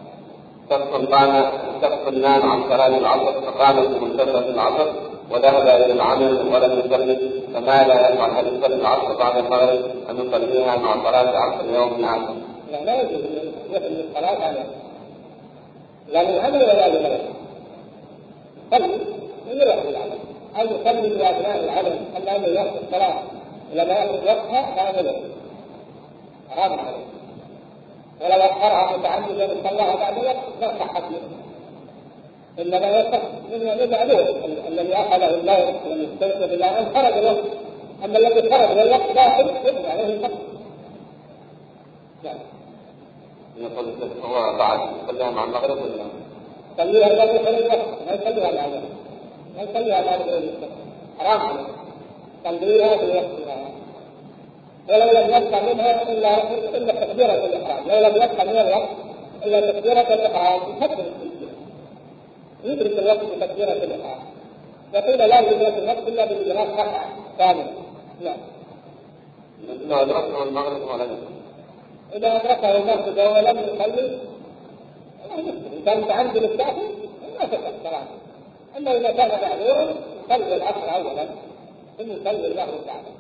شخص نام عن صلاة العصر فقام في منتصف العصر وذهب إلى العمل ولم يصلي فماذا يفعل؟ هل يصلي العصر بعد المغرب أم يصليها مع صلاة العصر يوم آخر؟ لا لا يجوز يصلي الصلاة على لا للعمل ولا للغير. صلي يروح للعمل أو يصلي في أثناء العمل أما أنه يأخذ الصلاة لما يأخذ وقتها فهذا لا حرام عليه. ولو أخرها متعمدا صلاها بعد الوقت لا صحت له إنما يصح من المعلوم الذي أخذه الله ولم يستيقظ بالله أن خرج الوقت. أما الذي خرج من الوقت لا يجب عليه الحق. يقول هو بعد يصليها مع المغرب ولا يصليها الذي خرج الوقت ما يصليها العمل ما يصليها بعد الوقت حرام عليه. يصليها في وقتها ولو لم يبقى منها إلا إلا تكبيرة الإحرام. لو لم يبقى من الوقت إلا تكبيرة الإحرام يكبر يدرك الوقت بتكبيرة الإحرام. يقول لا يدرك الوقت إلا بإدراك ركعة كاملة. لا. إذا أدركه المغرب ولا لا؟ إذا أدركه المغرب ولم يصلي إذا كان عند الساعة ما تكبر. أما إذا كان معذورا يصلي العصر أولا ثم يصلي المغرب بعده.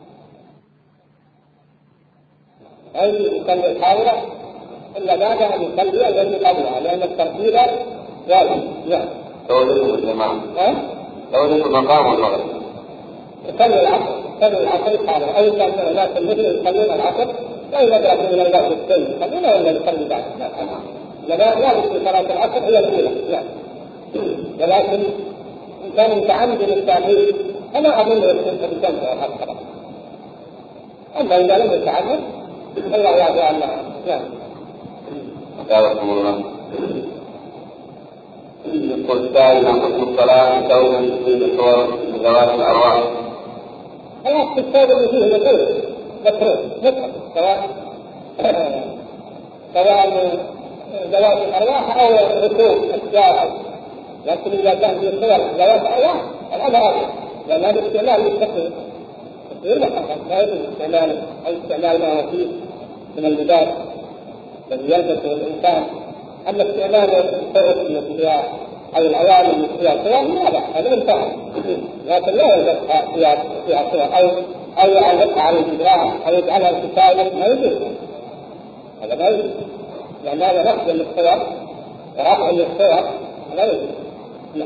أي يصلي الحاضرة إلا بعد أن يصلي الذي قبلها لأن الترتيب واجب. نعم. تولد الجماعة. ها؟ تولد المقام المغرب. يصلي العصر يصلي العصر الحاضرة أي كان الناس المثل يصلون العصر لا يدرك من الله السيد يصلون ولا يصلي بعد. لا لا لا في صلاة العصر هي الأولى. لا. ولكن إن كان متعمد للتعليل فلا أظن يكون بجنبه الحق. أما إذا لم يتعمد الله يعفو عنه. نعم. بارك الله. يقول السائل عن حكم الصلاة دوما في صور ذوات الأرواح. خلاص في الكتاب اللي فيه نقول مكروه مكروه سواء سواء ذوات الأرواح أو ركوب أشياء. لكن إذا كان في صور ذوات الأرواح الأمر أفضل لأن هذا الاستعمال يستقبل يربح لا يجوز استعمال أو استعمال ما هو فيه من البداية الذي يلبسه الإنسان. أما استعمال الصوت المسيح أو العوامل المسيح سواء لا لا هذا انتهى لكن لا يلبسها فيها صور أو أو يعلقها على الجدران أو يجعلها كتابا ما يجوز. هذا ما يجوز لأن هذا نقد للصور ورفع للصور لا يجوز. لا.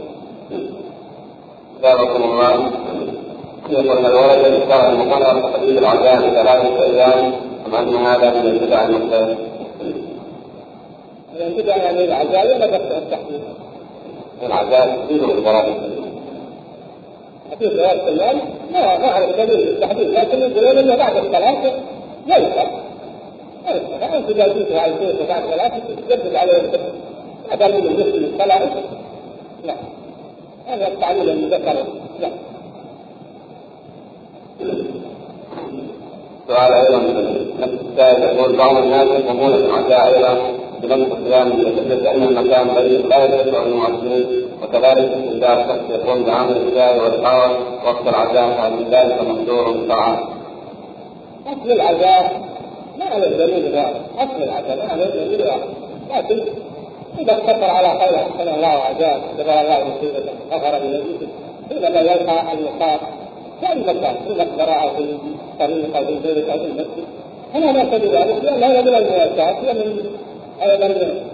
بارك الله. يقول الولد يشتغل المقرر تقديم العزاء ثلاثة أيام أم أن هذا من البدع المختلف؟ من البدع يعني العزاء ولا بس التحديد؟ العزاء تزيد الفرائض. حديث رواية سلمان ما ما أعرف دليل التحديد، لكن يقولون إنه بعد الصلاة لا يصح. أنت إذا جئت على البيت بعد الصلاة تجدد عليه الصلاة هذا من المسلم الصلاة. لا هذا التعليل المذكر. لا. سؤال أيضا السائل يقول بعض الناس يفهمون العزاء أيضا بنفس الكلام يتحدث أن المكان ضيق لا يتسع المعزين، وكذلك إذا الشخص يقوم بعمل الشاي والقهوة وقت العزاء فمن ذلك محظور طعام. أصل العزاء ما على الدليل واحد، أصل العزاء ما على الدليل واحد، لكن إذا اقتصر على قول أحسن الله عزاء جبر الله مصيبة غفر بنبيه حينما يلقى المصاب في أي مكان في المقبرة أو في الطريق أو في البيت أو في المسجد أنا لا أتبع ذلك، لأن هذا من المواساة ومن أيضا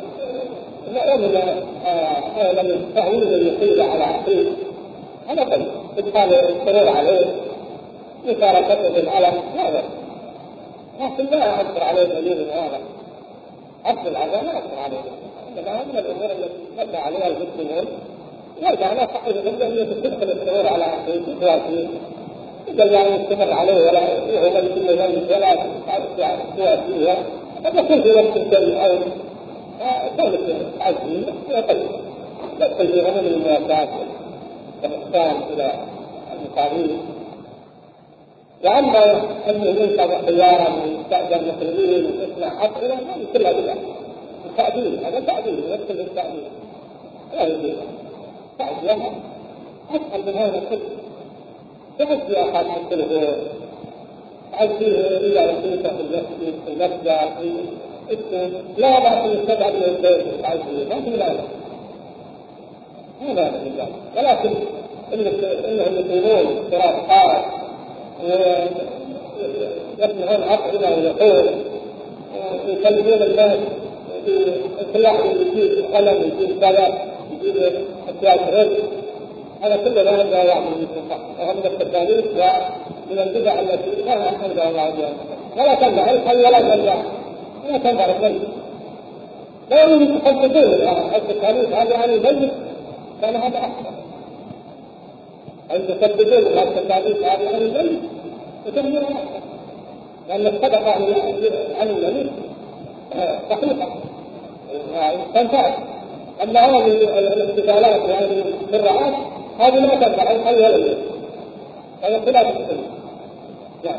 أيضا من تهويل المصيبة على عقيد. هذا طيب إدخال السرور عليه مشاركته بالألم هذا، لكن لا أثر عليه دليل هذا. أصل العزاء لا أثر عليه، إنما من الأمور التي مدى عليها المسلمون يرجع لا صحيح جدا أن تدخل السرور على عقيد وتواسيه إذا يعني يستمر عليه ولا هو يتم ذلك ولا تواسيه قد يكون في وقت الكلم أو كلمة عزمي وقلب يدخل في غنم المواساة والإحسان إلى المقابلين. وأما أنه ينتظر خيارا ويستأجر مخرجين ويصنع حقنا هذه كلها بدعة. التعديل هذا تعديل يدخل في التعديل لا يجوز تعديل أسهل من هذا كله. تعدي أحد من التلفون تعديه إلى رسولك في المسجد في المسجد في اسم لا بأس يستبعد من البيت تعديه ما في لا هذا الإنسان، ولكن إنهم يقولون افتراض خاص ويصنعون أطعمة ويقول ويكلمون الناس كل واحد يجيب قلم يجيب كذا يجيب أكياس رزق، هذا كله لا ينبغي يعمل بالصحة، وهو من التكاليف ومن البدع التي لا ينبغي الله بها. ولا تنبع الحي ولا تنبع ولا تنبع الحي، لا يمكن تحددون التكاليف هذه عن الميت كان هذا أحسن أن تسددون التكاليف هذه عن الميت وتهمون أحسن، لأن الصدقة عن الميت صحيحة تنفع. أما هذه الاستقالات وهذه الرعاة هذه لا تنفع الحي ولا الميت، هذا خلاف السنة. نعم.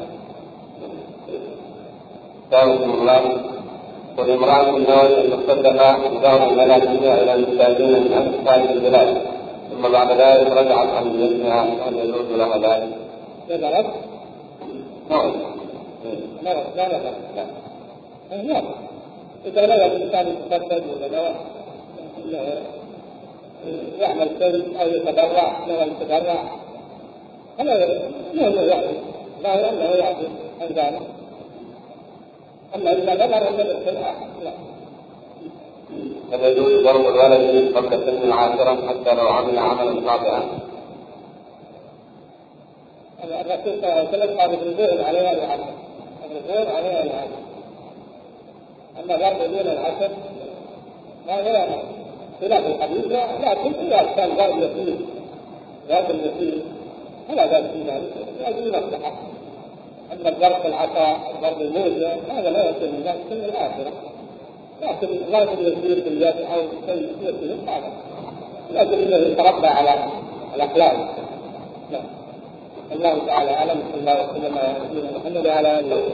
سلام الله. والامرأة النووي المصدقة دار الملاكية إلى المساجين من أسفل البلاد ثم بعد ذلك رجعت عن جنسها هل يجوز لها ذلك؟ لا نعم. لا لا لا لا لا إذا لا الإنسان يتصدق ولا يعمل شيء أو يتبرع لا يتبرع هذا لا يعطي لا أنه يعطي عن ذلك. أما إذا نظر إلى الخلاف لا. هل يجوز ضرب الولد قبل سن العاشرة حتى لو عمل عملا خاطئا؟ الرسول صلى الله عليه وسلم قال الرجوع عليها العشر، الرجوع عليها العشر. أما ضرب دون العشر ما هو خلاف الحديث، لكن إذا كان ضرب يسير ضرب اليسير فلا بأس في ذلك لأجل مصلحة. أما الضرب العصا الضرب الموجة هذا لا يكون من ذلك سن الآخرة، لكن ضرب اليسير في اليد أو شيء يسير هذا لأجل أنه يتربى على الأخلاق. نعم. الله تعالى أعلم. صلى الله وسلم على نبينا محمد وعلى آله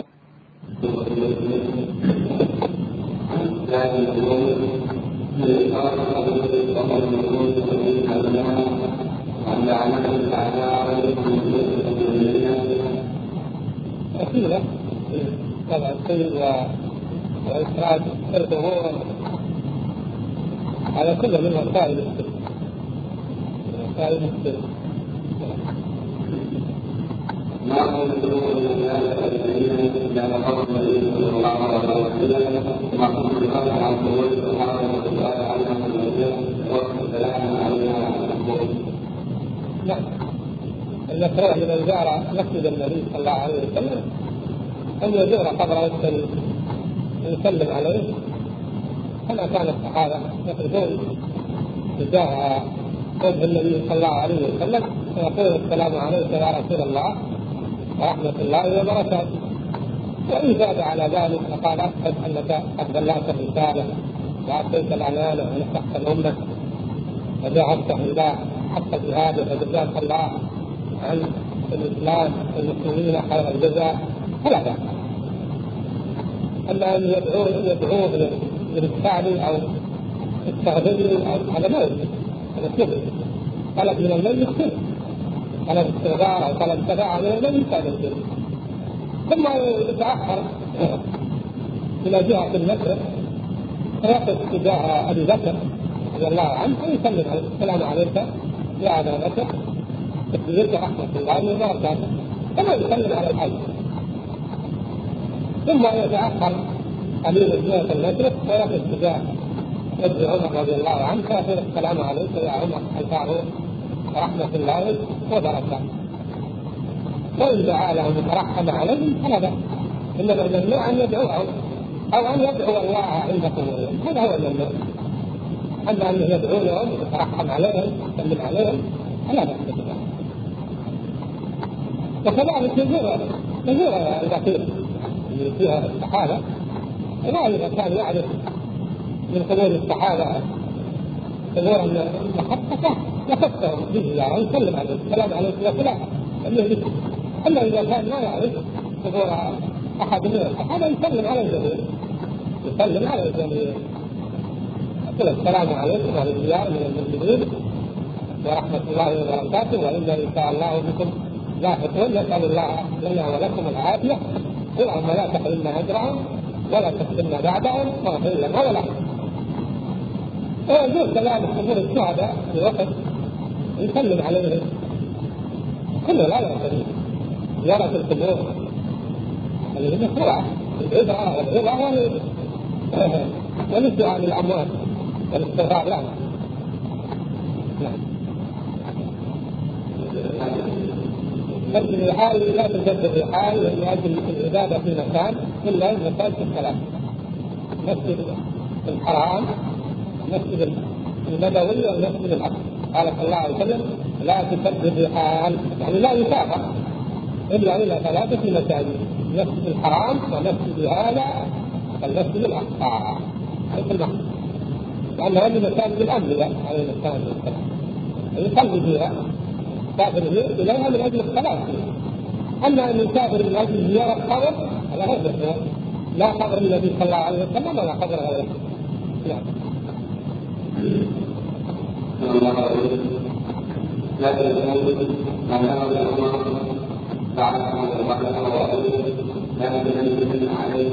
وسلم. طبعا السيد وإسراء الأمور على كل من وسائل السر وسائل السر. ما هو الدخول من هذا الذين كان قبل النبي صلى الله عليه وسلم ما كان يقال عن قول سبحانه وتعالى عنها المسجد والسلام عليها المقبول. نعم. المكروه لمن زار مسجد النبي صلى الله عليه وسلم أن يزور قبره ويسلم عليه كما كان الصحابة يقربون تجاه وجه النبي صلى الله عليه وسلم ويقول السلام عليك يا رسول الله ورحمة الله وبركاته. وإن زاد على ذلك فقال أشهد أنك قد بلغت الرسالة وأديت الأمانة ونصحت الأمة وجاهدت الله حتى جهاده وجزاك الله عن الإسلام والمسلمين خير الجزاء فلا بأس. أما أن يدعوه يدعوه للإسلام أو التغذية هذا ما يجوز، هذا كذب. طلب من المن يختلف، طلب استغفار أو طلب شفاعة من المن يختلف. ثم يتأخر إلى جهة المشرق فيقف تجاه أبي بكر رضي الله عنه ويسلم عليه السلام عليك يا أبا بكر تكبيرك رحمة الله وبركاته كما يسلم على الحي. ثم يتأخر أمير جهة المشرق ويقف تجاه ابن عمر رضي الله عنه فيقول السلام عليك يا عمر الفاروق ورحمة الله وبركاته. وإن دعا لهم وترحم عليهم فلا بأس، إنما الممنوع أن يدعوهم أو أن يدعو الله عند قبورهم، هذا هو الممنوع. أما أن يدعو لهم وترحم عليهم ويسلم عليهم فلا بأس بذلك. وكذلك يزور يزور البقيع اللي فيها الصحابة، إذا كان يعرف من قبور الصحابة قبورا محققة يفكر به ويسلم عليه السلام عليك يا فلان. أما إذا كان ما يعرف قبور أحد من الصحابة يسلم على الجميع، يسلم على الجميع يقول السلام عليكم أهل الديار من المسلمين ورحمة الله وبركاته وإنا إن شاء الله بكم لاحقون، نسأل الله لنا ولكم العافية، اللهم لا تحرمنا أجرهم ولا تفتنا بعدهم واغفر لنا ولا ويجوز كذلك قبور الشهداء في وقت يسلم عليهم كله لا يعترف. زيارة القبور اللي هي مشروعة العبرة والعبرة والدعاء للأموات والاستغفار لهم. نعم. مسجد الرحال لا تجد الرحال لأجل العبادة في مكان إلا المساجد الثلاث: مسجد الحرام، مسجد النبوي، والمسجد الأقصى. قال صلى الله عليه وسلم: لا تسد الرحال، يعني لا يسافر إلا إلى ثلاثة مساجد: مسجد الحرام ومسجد هذا والمسجد الأقصى. هذا المقصود، لأن هذه مساجد الأنبياء عليه الصلاة والسلام يصلي فيها، يسافر إليها من أجل الصلاة. أما أن يسافر من أجل زيارة قبر هذا غير، لا قبر النبي صلى الله عليه وسلم ولا قبر غيره. نعم. لكن يقول ما كان الأمر بعد أن الله لكن عليه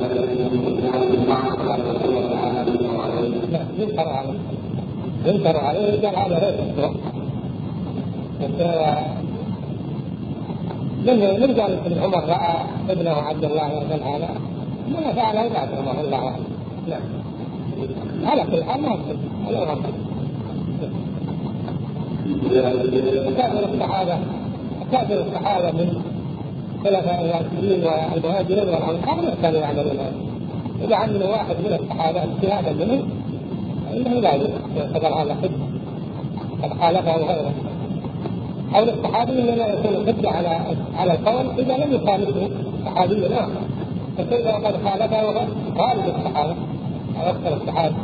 ينكر عليه ينكر عليه قال هذا غير الصوت. لما نرجع ابن عمر رأى ابنه عبد الله يفعل هذا ما فعله بعد عمر الله عنه. نعم. على كل حال ما أقصد على الأمر. أكابر الصحابة أكابر الصحابة من خلفاء الراشدين والمهاجرين والأنصار ما كانوا يعملون هذا. إذا عمل واحد من الصحابة اجتهادا منه إنه لا يقدر هذا حج قد خالفه غيره، أو الصحابي إنما يكون حجة على على القول إذا لم يخالفه صحابي آخر، فإذا قد خالفه خالف الصحابة أو أكثر الصحابة.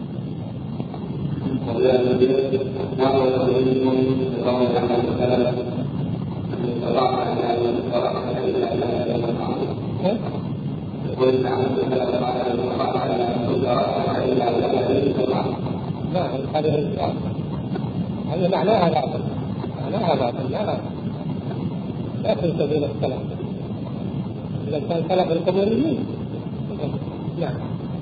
هذا معناها باطل، معناها باطل، لا لا في سبيل السلام إذا كان سلف القبوريين. نعم.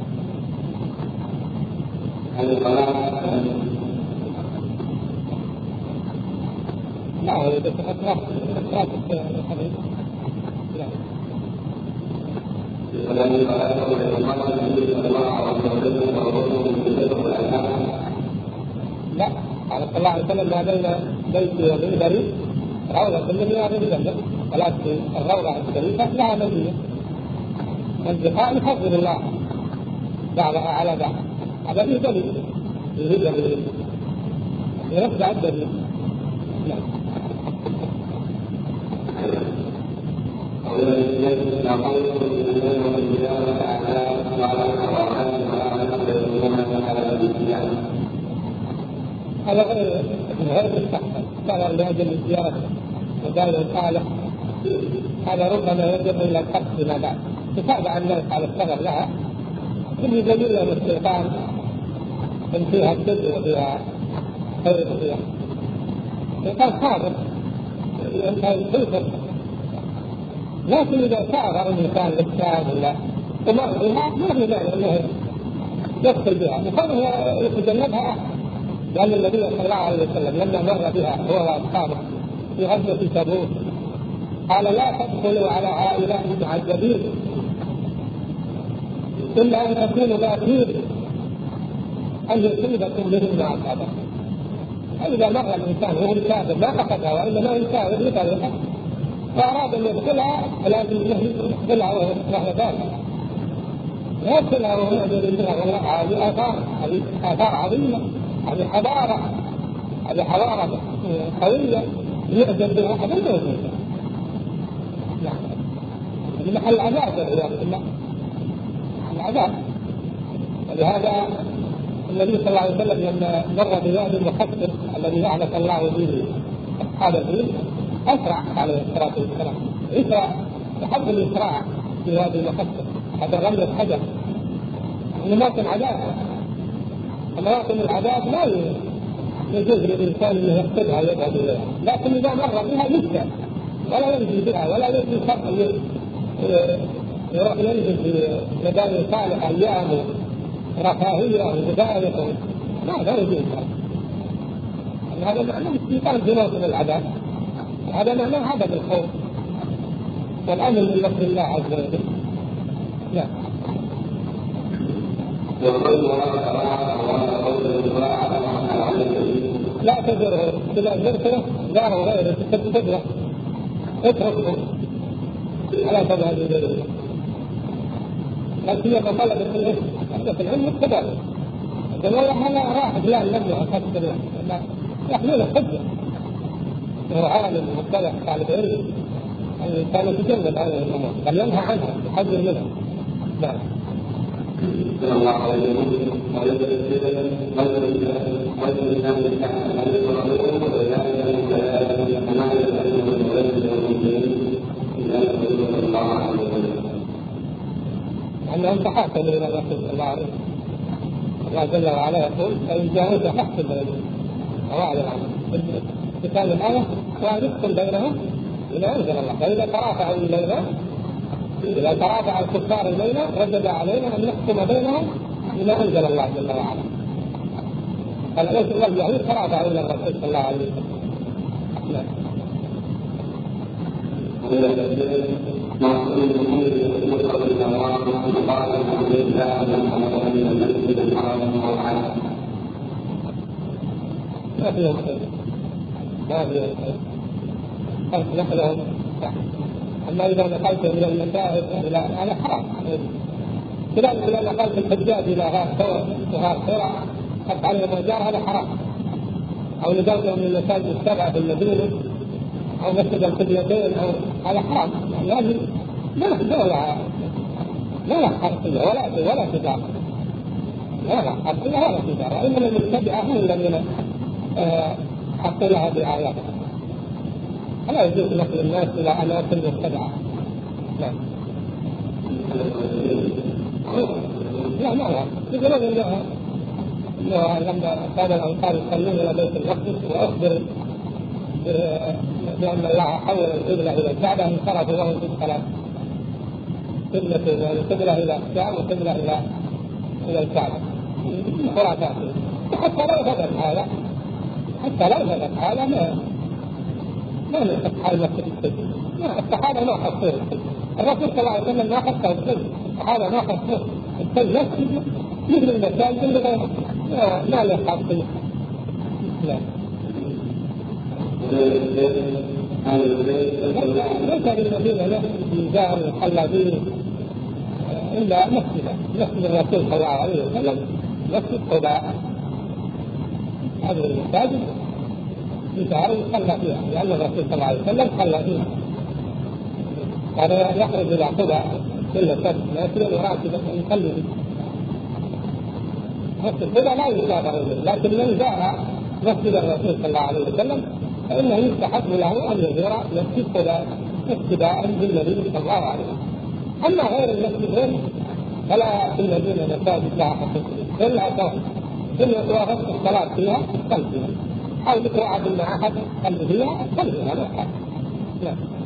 لا هو أطراف أطراف الحديث. لا. لا، على صلى الله عليه وسلم ما بين بيتي ومنبري روضة من رياض الجنة، ولكن الروضة الشريفة لها مزية، والبقاء يفضل الله بعضها على بعض. هذا فيه دليل يريد دليل يرفع الدليل. نعم. هذا غير غير مستحسن، كان لأجل الزيارة ودار صالح، هذا ربما يجب إلى الحق فيما بعد، تتابع الناس على الثغر لها، ثم يبين لهم الشيطان إن فيها كذب وفيها خير وفيها الشيطان صادق ينتهي الخير. لكن إذا صار الإنسان بالكاد ولا ومر بها ما في معنى أنه يدخل بها، وكونه يتجنبها، لأن النبي صلى الله عليه وسلم لما مر بها هو وأصحابه في غزوة تبوك قال لا تدخلوا على عائلات معذبين إلا أن تكونوا باكين أن يصيبكم بهم عذابا. فإذا مر الإنسان وهو كافر ما أخذها وإنما يكافر بطريقة وأراد أن يدخلها لازم يدخلها وهو ذلك، لا يدخلها وهو يدخل بها والله. هذه آثار هذه آثار عظيمة، هذه حضارة هذه حضارة قوية يعجب بها أحد الموجود. نعم محل العذاب والعياذ بالله، العذاب. ولهذا النبي صلى الله عليه وسلم لما مر بواد المخفف الذي لعنة الله به أصحاب الدين أسرع عليه الصلاة والسلام، إسرع تحب الإسراع في وادي المخفف، هذا الرمل الحجر أماكن عذاب. أماكن العذاب لا يجوز للإنسان أن يقصدها يذهب إليها، لكن إذا مر بها يبكى ولا ينزل بها ولا ينزل شرط يروح ينزل في مدار صالح أيام رفاهية ومباركة، لا لا يجوز هذا. معناه استيقاظ جنوب من العذاب، هذا معناه عدم الخوف والأمن من مكر الله عز وجل. لا لا تزره إذا زرته زاره غيره تتبعه اتركه ولا تذهب إليه، لكن يبقى طلب العلم في العلم التبع الجماعة هذا راح بلاد لم يحفظ لا يحمل الحجة وهو عالم مطلع على العلم كان يتجنب هذه الأمور بل ينهى عنها يحذر منها. نعم. الله عليه وسلم أنهم تحاكموا إلى الرسول صلى الله عليه وسلم. الله جل وعلا يقول فإن جاءوك فاحكم بينهم أو أعلن عنهم كتاب الآية وأحكم بينهم إلى أنزل الله. فإذا ترافعوا إلينا إذا ترافع الكفار إلينا وجب علينا أن نحكم بينهم إلى أنزل الله جل وعلا. فالأنس واليهود ترافعوا إلى الرسول صلى الله عليه وسلم. ما فيهم خير ما فيهم خير نحلهم. أما إذا نقلت من المساجد إلى أنا حرام كذلك إذا نقلت الحجاج إلى غار وغار ثرى حتى على المجار هذا حرام، أو نقلتهم من المساجد السبعة في المدينة أو مسجد القبلتين أو هذا حرام. يعني لا لا لا لا حرقية ولا ولا تجارة لا لا حرقية ولا تجارة، إنما المتبعة هم الذين حطوا لها بآياتها. لا يجوز نقل الناس إلى أماكن متبعة. لا لا لا لا يقولون إنها إنها لما كان الأنصار يصلون إلى بيت المقدس وأخبر بأن الله حول القبلة إلى الكعبة انصرفوا وهم في الصلاة قبلة القبلة إلى الشام وقبلة إلى إلى الكعبة خرافات. حتى لو ثبت هذا حتى لو ثبت هذا ما ما نحط حال مسجد السجن. الصحابة ما حطوه الرسول صلى الله عليه وسلم ما حطه السجن، الصحابة ما حطوه السجن نفسه مثل المساجد اللي غيره ما له حاطين. لا ليس بالمدينة له جار يصلى به إلا مسجد مسجد الرسول صلى الله عليه وسلم مسجد قباء. هذه المساجد يجعل يصلى فيها لأن الرسول صلى الله عليه وسلم صلى فيها. هذا يخرج إلى قبى كل سبت لكن يراتب أن يصلي مسجد قبى لا يسافر إليه، لكن من زار مسجد الرسول صلى الله عليه وسلم فإنه يستحب له أن يزور مسجد قبى اقتداء بالنبي صلى الله عليه وسلم. أما غير المسجدين فلا في الذين مساجد لها حقيقة إلا توحد إن توافقت الصلاة فيها صل فيها أو ذكر أحد مع أحد صل فيها صل فيها لا.